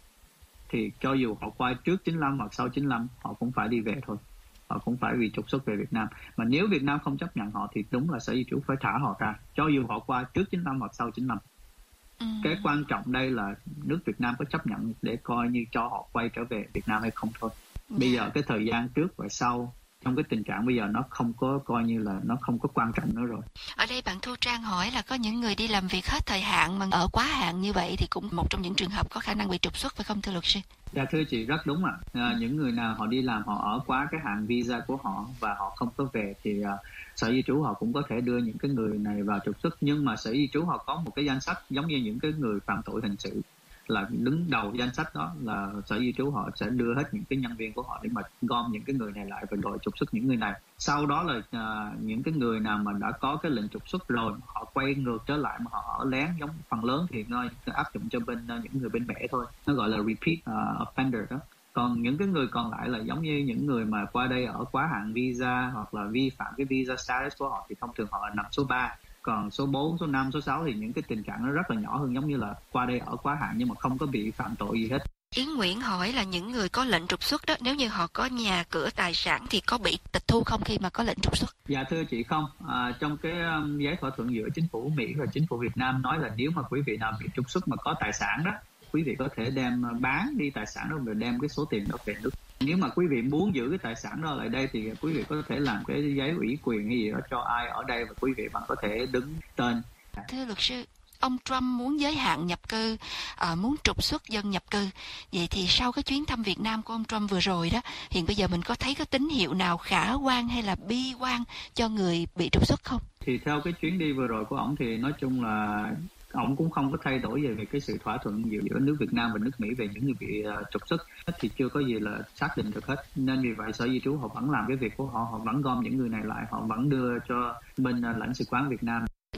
thì cho dù họ qua trước chín mươi lăm hoặc sau chín mươi lăm họ cũng phải đi về thôi, họ cũng phải bị trục xuất về Việt Nam. Mà nếu Việt Nam không chấp nhận họ thì đúng là sở di trú phải thả họ ra, cho dù họ qua trước chín mươi lăm hoặc sau chín mươi lăm. Ừ. Cái quan trọng đây là nước Việt Nam có chấp nhận để coi như cho họ quay trở về Việt Nam hay không thôi. Bây giờ cái thời gian trước và sau trong cái tình trạng bây giờ nó không có coi như là nó không có quan trọng nữa rồi. Ở đây bạn Thu Trang hỏi là có những người đi làm việc hết thời hạn mà ở quá hạn như vậy thì cũng một trong những trường hợp có khả năng bị trục xuất, phải không thưa luật sư? Dạ thưa chị, rất đúng ạ. À, những người nào họ đi làm họ ở quá cái hạn visa của họ và họ không có về thì uh, sở di trú họ cũng có thể đưa những cái người này vào trục xuất. Nhưng mà sở di trú họ có một cái danh sách giống như những cái người phạm tội hình sự, là đứng đầu danh sách đó là sở di trú họ sẽ đưa hết những cái nhân viên của họ để mà gom những cái người này lại và rồi trục xuất những người này. Sau đó là uh, những cái người nào mà đã có cái lệnh trục xuất rồi họ quay ngược trở lại mà họ ở lén, giống phần lớn thì nó áp dụng cho bên uh, những người bên Mẹ thôi, nó gọi là repeat uh, offender đó. Còn những cái người còn lại là giống như những người mà qua đây ở quá hạn visa hoặc là vi phạm cái visa status của họ thì thông thường họ là nằm số ba. Còn số bốn, số năm, số sáu thì những cái tình trạng nó rất là nhỏ hơn, giống như là qua đây ở quá hạn nhưng mà không có bị phạm tội gì hết. Yến Nguyễn hỏi là những người có lệnh trục xuất đó, nếu như họ có nhà cửa tài sản thì có bị tịch thu không khi mà có lệnh trục xuất? Dạ thưa chị không. À, trong cái um, giấy thỏa thuận giữa chính phủ Mỹ và chính phủ Việt Nam nói là nếu mà quý vị nào bị trục xuất mà có tài sản đó, quý vị có thể đem bán đi tài sản đó rồi đem cái số tiền đó về nước. Nếu mà quý vị muốn giữ cái tài sản đó lại đây thì quý vị có thể làm cái giấy ủy quyền hay gì đó cho ai ở đây và quý vị vẫn có thể đứng tên. Thưa luật sư, ông Trump muốn giới hạn nhập cư, à, muốn trục xuất dân nhập cư. Vậy thì sau cái chuyến thăm Việt Nam của ông Trump vừa rồi đó, hiện bây giờ mình có thấy có tín hiệu nào khả quan hay là bi quan cho người bị trục xuất không? Thì theo cái chuyến đi vừa rồi của ông thì nói chung là ông cũng không có thay đổi về, về cái sự thỏa thuận giữa, giữa nước Việt Nam và nước Mỹ về những người bị uh, trục xuất thì chưa có gì là xác định được hết. Nên vì vậy sở di trú họ vẫn làm cái việc của họ, họ vẫn gom những người này lại, họ vẫn đưa cho bên uh, lãnh sự quán Việt Nam.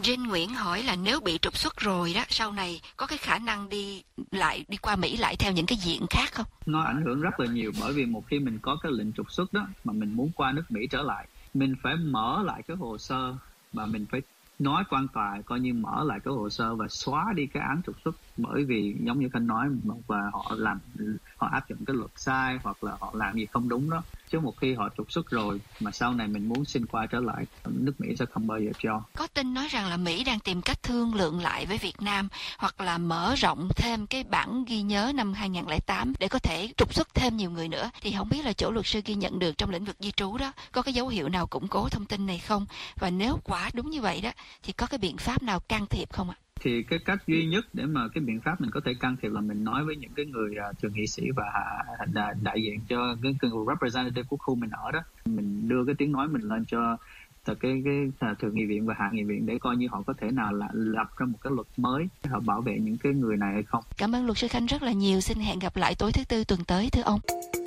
Jane Nguyễn hỏi là nếu bị trục xuất rồi đó, sau này có cái khả năng đi lại đi qua Mỹ lại theo những cái diện khác không? Nó ảnh hưởng rất là nhiều, bởi vì một khi mình có cái lệnh trục xuất đó mà mình muốn qua nước Mỹ trở lại, mình phải mở lại cái hồ sơ và mình phải nói quan tòa coi như mở lại cái hồ sơ và xóa đi cái án trục xuất, bởi vì giống như Khanh nói, một là họ làm họ áp dụng cái luật sai hoặc là họ làm gì không đúng đó. Chứ một khi họ trục xuất rồi mà sau này mình muốn xin qua trở lại, nước Mỹ sẽ không bao giờ cho. Có tin nói rằng là Mỹ đang tìm cách thương lượng lại với Việt Nam hoặc là mở rộng thêm cái bản ghi nhớ năm hai không không tám để có thể trục xuất thêm nhiều người nữa. Thì không biết là chỗ luật sư ghi nhận được trong lĩnh vực di trú đó có cái dấu hiệu nào củng cố thông tin này không? Và nếu quả đúng như vậy đó thì có cái biện pháp nào can thiệp không ạ? Thì cái cách duy nhất để mà cái biện pháp mình có thể can thiệp là mình nói với những cái người uh, thượng nghị sĩ và đại, đại diện cho cái, cái representative của khu mình ở đó, mình đưa cái tiếng nói mình lên cho cái cái, cái thượng nghị viện và hạ nghị viện để coi như họ có thể nào là lập ra một cái luật mới để họ bảo vệ những cái người này hay không. Cảm ơn luật sư Khanh rất là nhiều. Xin hẹn gặp lại tối thứ tư tuần tới thưa ông.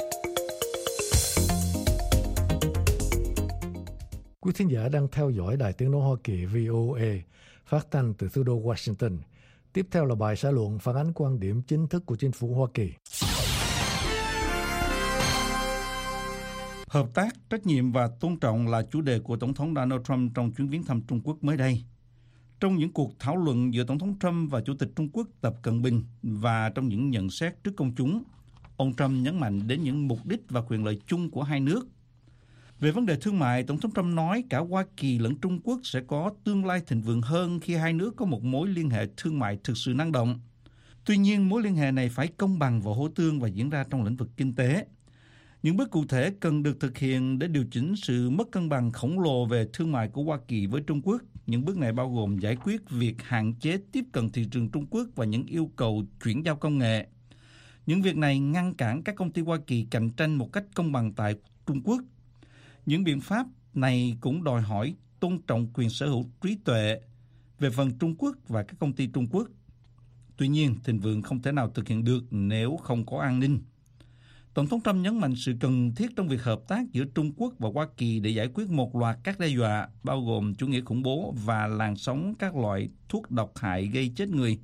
Quý thính giả đang theo dõi Đài Tiếng nói Hoa Kỳ vê o a phát thanh từ thủ đô Washington. Tiếp theo là bài xã luận phản ánh quan điểm chính thức của chính phủ Hoa Kỳ. Hợp tác, trách nhiệm và tôn trọng là chủ đề của Tổng thống Donald Trump trong chuyến viếng thăm Trung Quốc mới đây. Trong những cuộc thảo luận giữa Tổng thống Trump và Chủ tịch Trung Quốc Tập Cận Bình và trong những nhận xét trước công chúng, ông Trump nhấn mạnh đến những mục đích và quyền lợi chung của hai nước. Về vấn đề thương mại, Tổng thống Trump nói cả Hoa Kỳ lẫn Trung Quốc sẽ có tương lai thịnh vượng hơn khi hai nước có một mối liên hệ thương mại thực sự năng động. Tuy nhiên, mối liên hệ này phải công bằng và hỗ tương và diễn ra trong lĩnh vực kinh tế. Những bước cụ thể cần được thực hiện để điều chỉnh sự mất cân bằng khổng lồ về thương mại của Hoa Kỳ với Trung Quốc. Những bước này bao gồm giải quyết việc hạn chế tiếp cận thị trường Trung Quốc và những yêu cầu chuyển giao công nghệ. Những việc này ngăn cản các công ty Hoa Kỳ cạnh tranh một cách công bằng tại Trung Quốc. Những biện pháp này cũng đòi hỏi tôn trọng quyền sở hữu trí tuệ về phần Trung Quốc và các công ty Trung Quốc. Tuy nhiên, thịnh vượng không thể nào thực hiện được nếu không có an ninh. Tổng thống Trump nhấn mạnh sự cần thiết trong việc hợp tác giữa Trung Quốc và Hoa Kỳ để giải quyết một loạt các đe dọa, bao gồm chủ nghĩa khủng bố và làn sóng các loại thuốc độc hại gây chết người.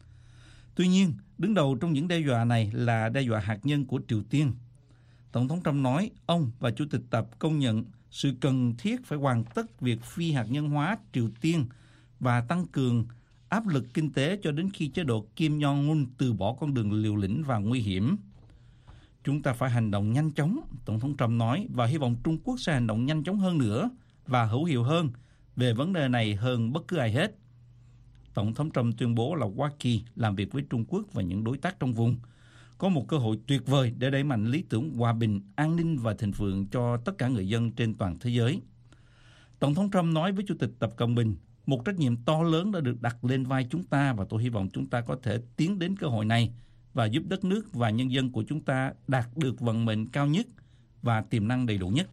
Tuy nhiên, đứng đầu trong những đe dọa này là đe dọa hạt nhân của Triều Tiên. Tổng thống Trump nói ông và Chủ tịch Tập công nhận sự cần thiết phải hoàn tất việc phi hạt nhân hóa Triều Tiên và tăng cường áp lực kinh tế cho đến khi chế độ Kim Jong-un từ bỏ con đường liều lĩnh và nguy hiểm. Chúng ta phải hành động nhanh chóng, Tổng thống Trump nói, và hy vọng Trung Quốc sẽ hành động nhanh chóng hơn nữa và hữu hiệu hơn về vấn đề này hơn bất cứ ai hết. Tổng thống Trump tuyên bố là Hoa Kỳ làm việc với Trung Quốc và những đối tác trong vùng có một cơ hội tuyệt vời để đẩy mạnh lý tưởng hòa bình, an ninh và thịnh vượng cho tất cả người dân trên toàn thế giới. Tổng thống Trump nói với Chủ tịch Tập Cận Bình, một trách nhiệm to lớn đã được đặt lên vai chúng ta và tôi hy vọng chúng ta có thể tiến đến cơ hội này và giúp đất nước và nhân dân của chúng ta đạt được vận mệnh cao nhất và tiềm năng đầy đủ nhất.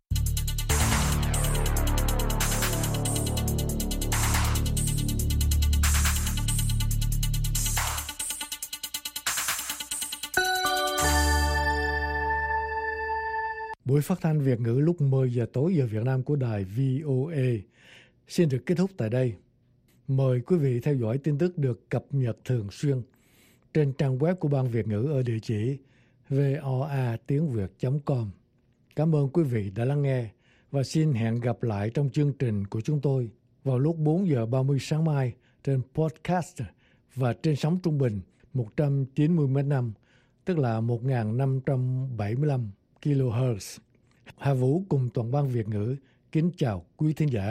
Buổi phát thanh Việt ngữ lúc mười giờ tối giờ Việt Nam của đài vê o a xin được kết thúc tại đây. Mời quý vị theo dõi tin tức được cập nhật thường xuyên trên trang web của Ban Việt ngữ ở địa chỉ voa tiếng việt chấm com. Cảm ơn quý vị đã lắng nghe và xin hẹn gặp lại trong chương trình của chúng tôi vào lúc bốn giờ ba mươi sáng mai trên podcast và trên sóng trung bình một trăm chín mươi mét năm, tức là một nghìn năm trăm bảy mươi lăm kilohertz. Hà Vũ cùng toàn ban Việt ngữ kính chào quý thính giả.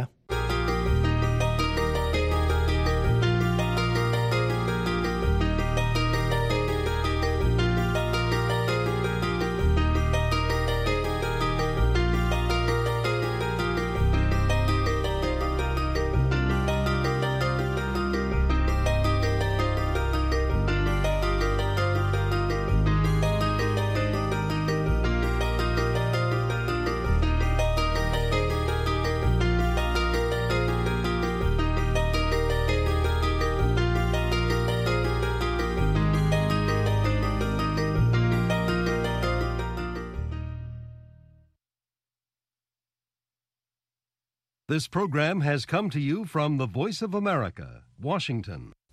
This program has come to you from the Voice of America, Washington.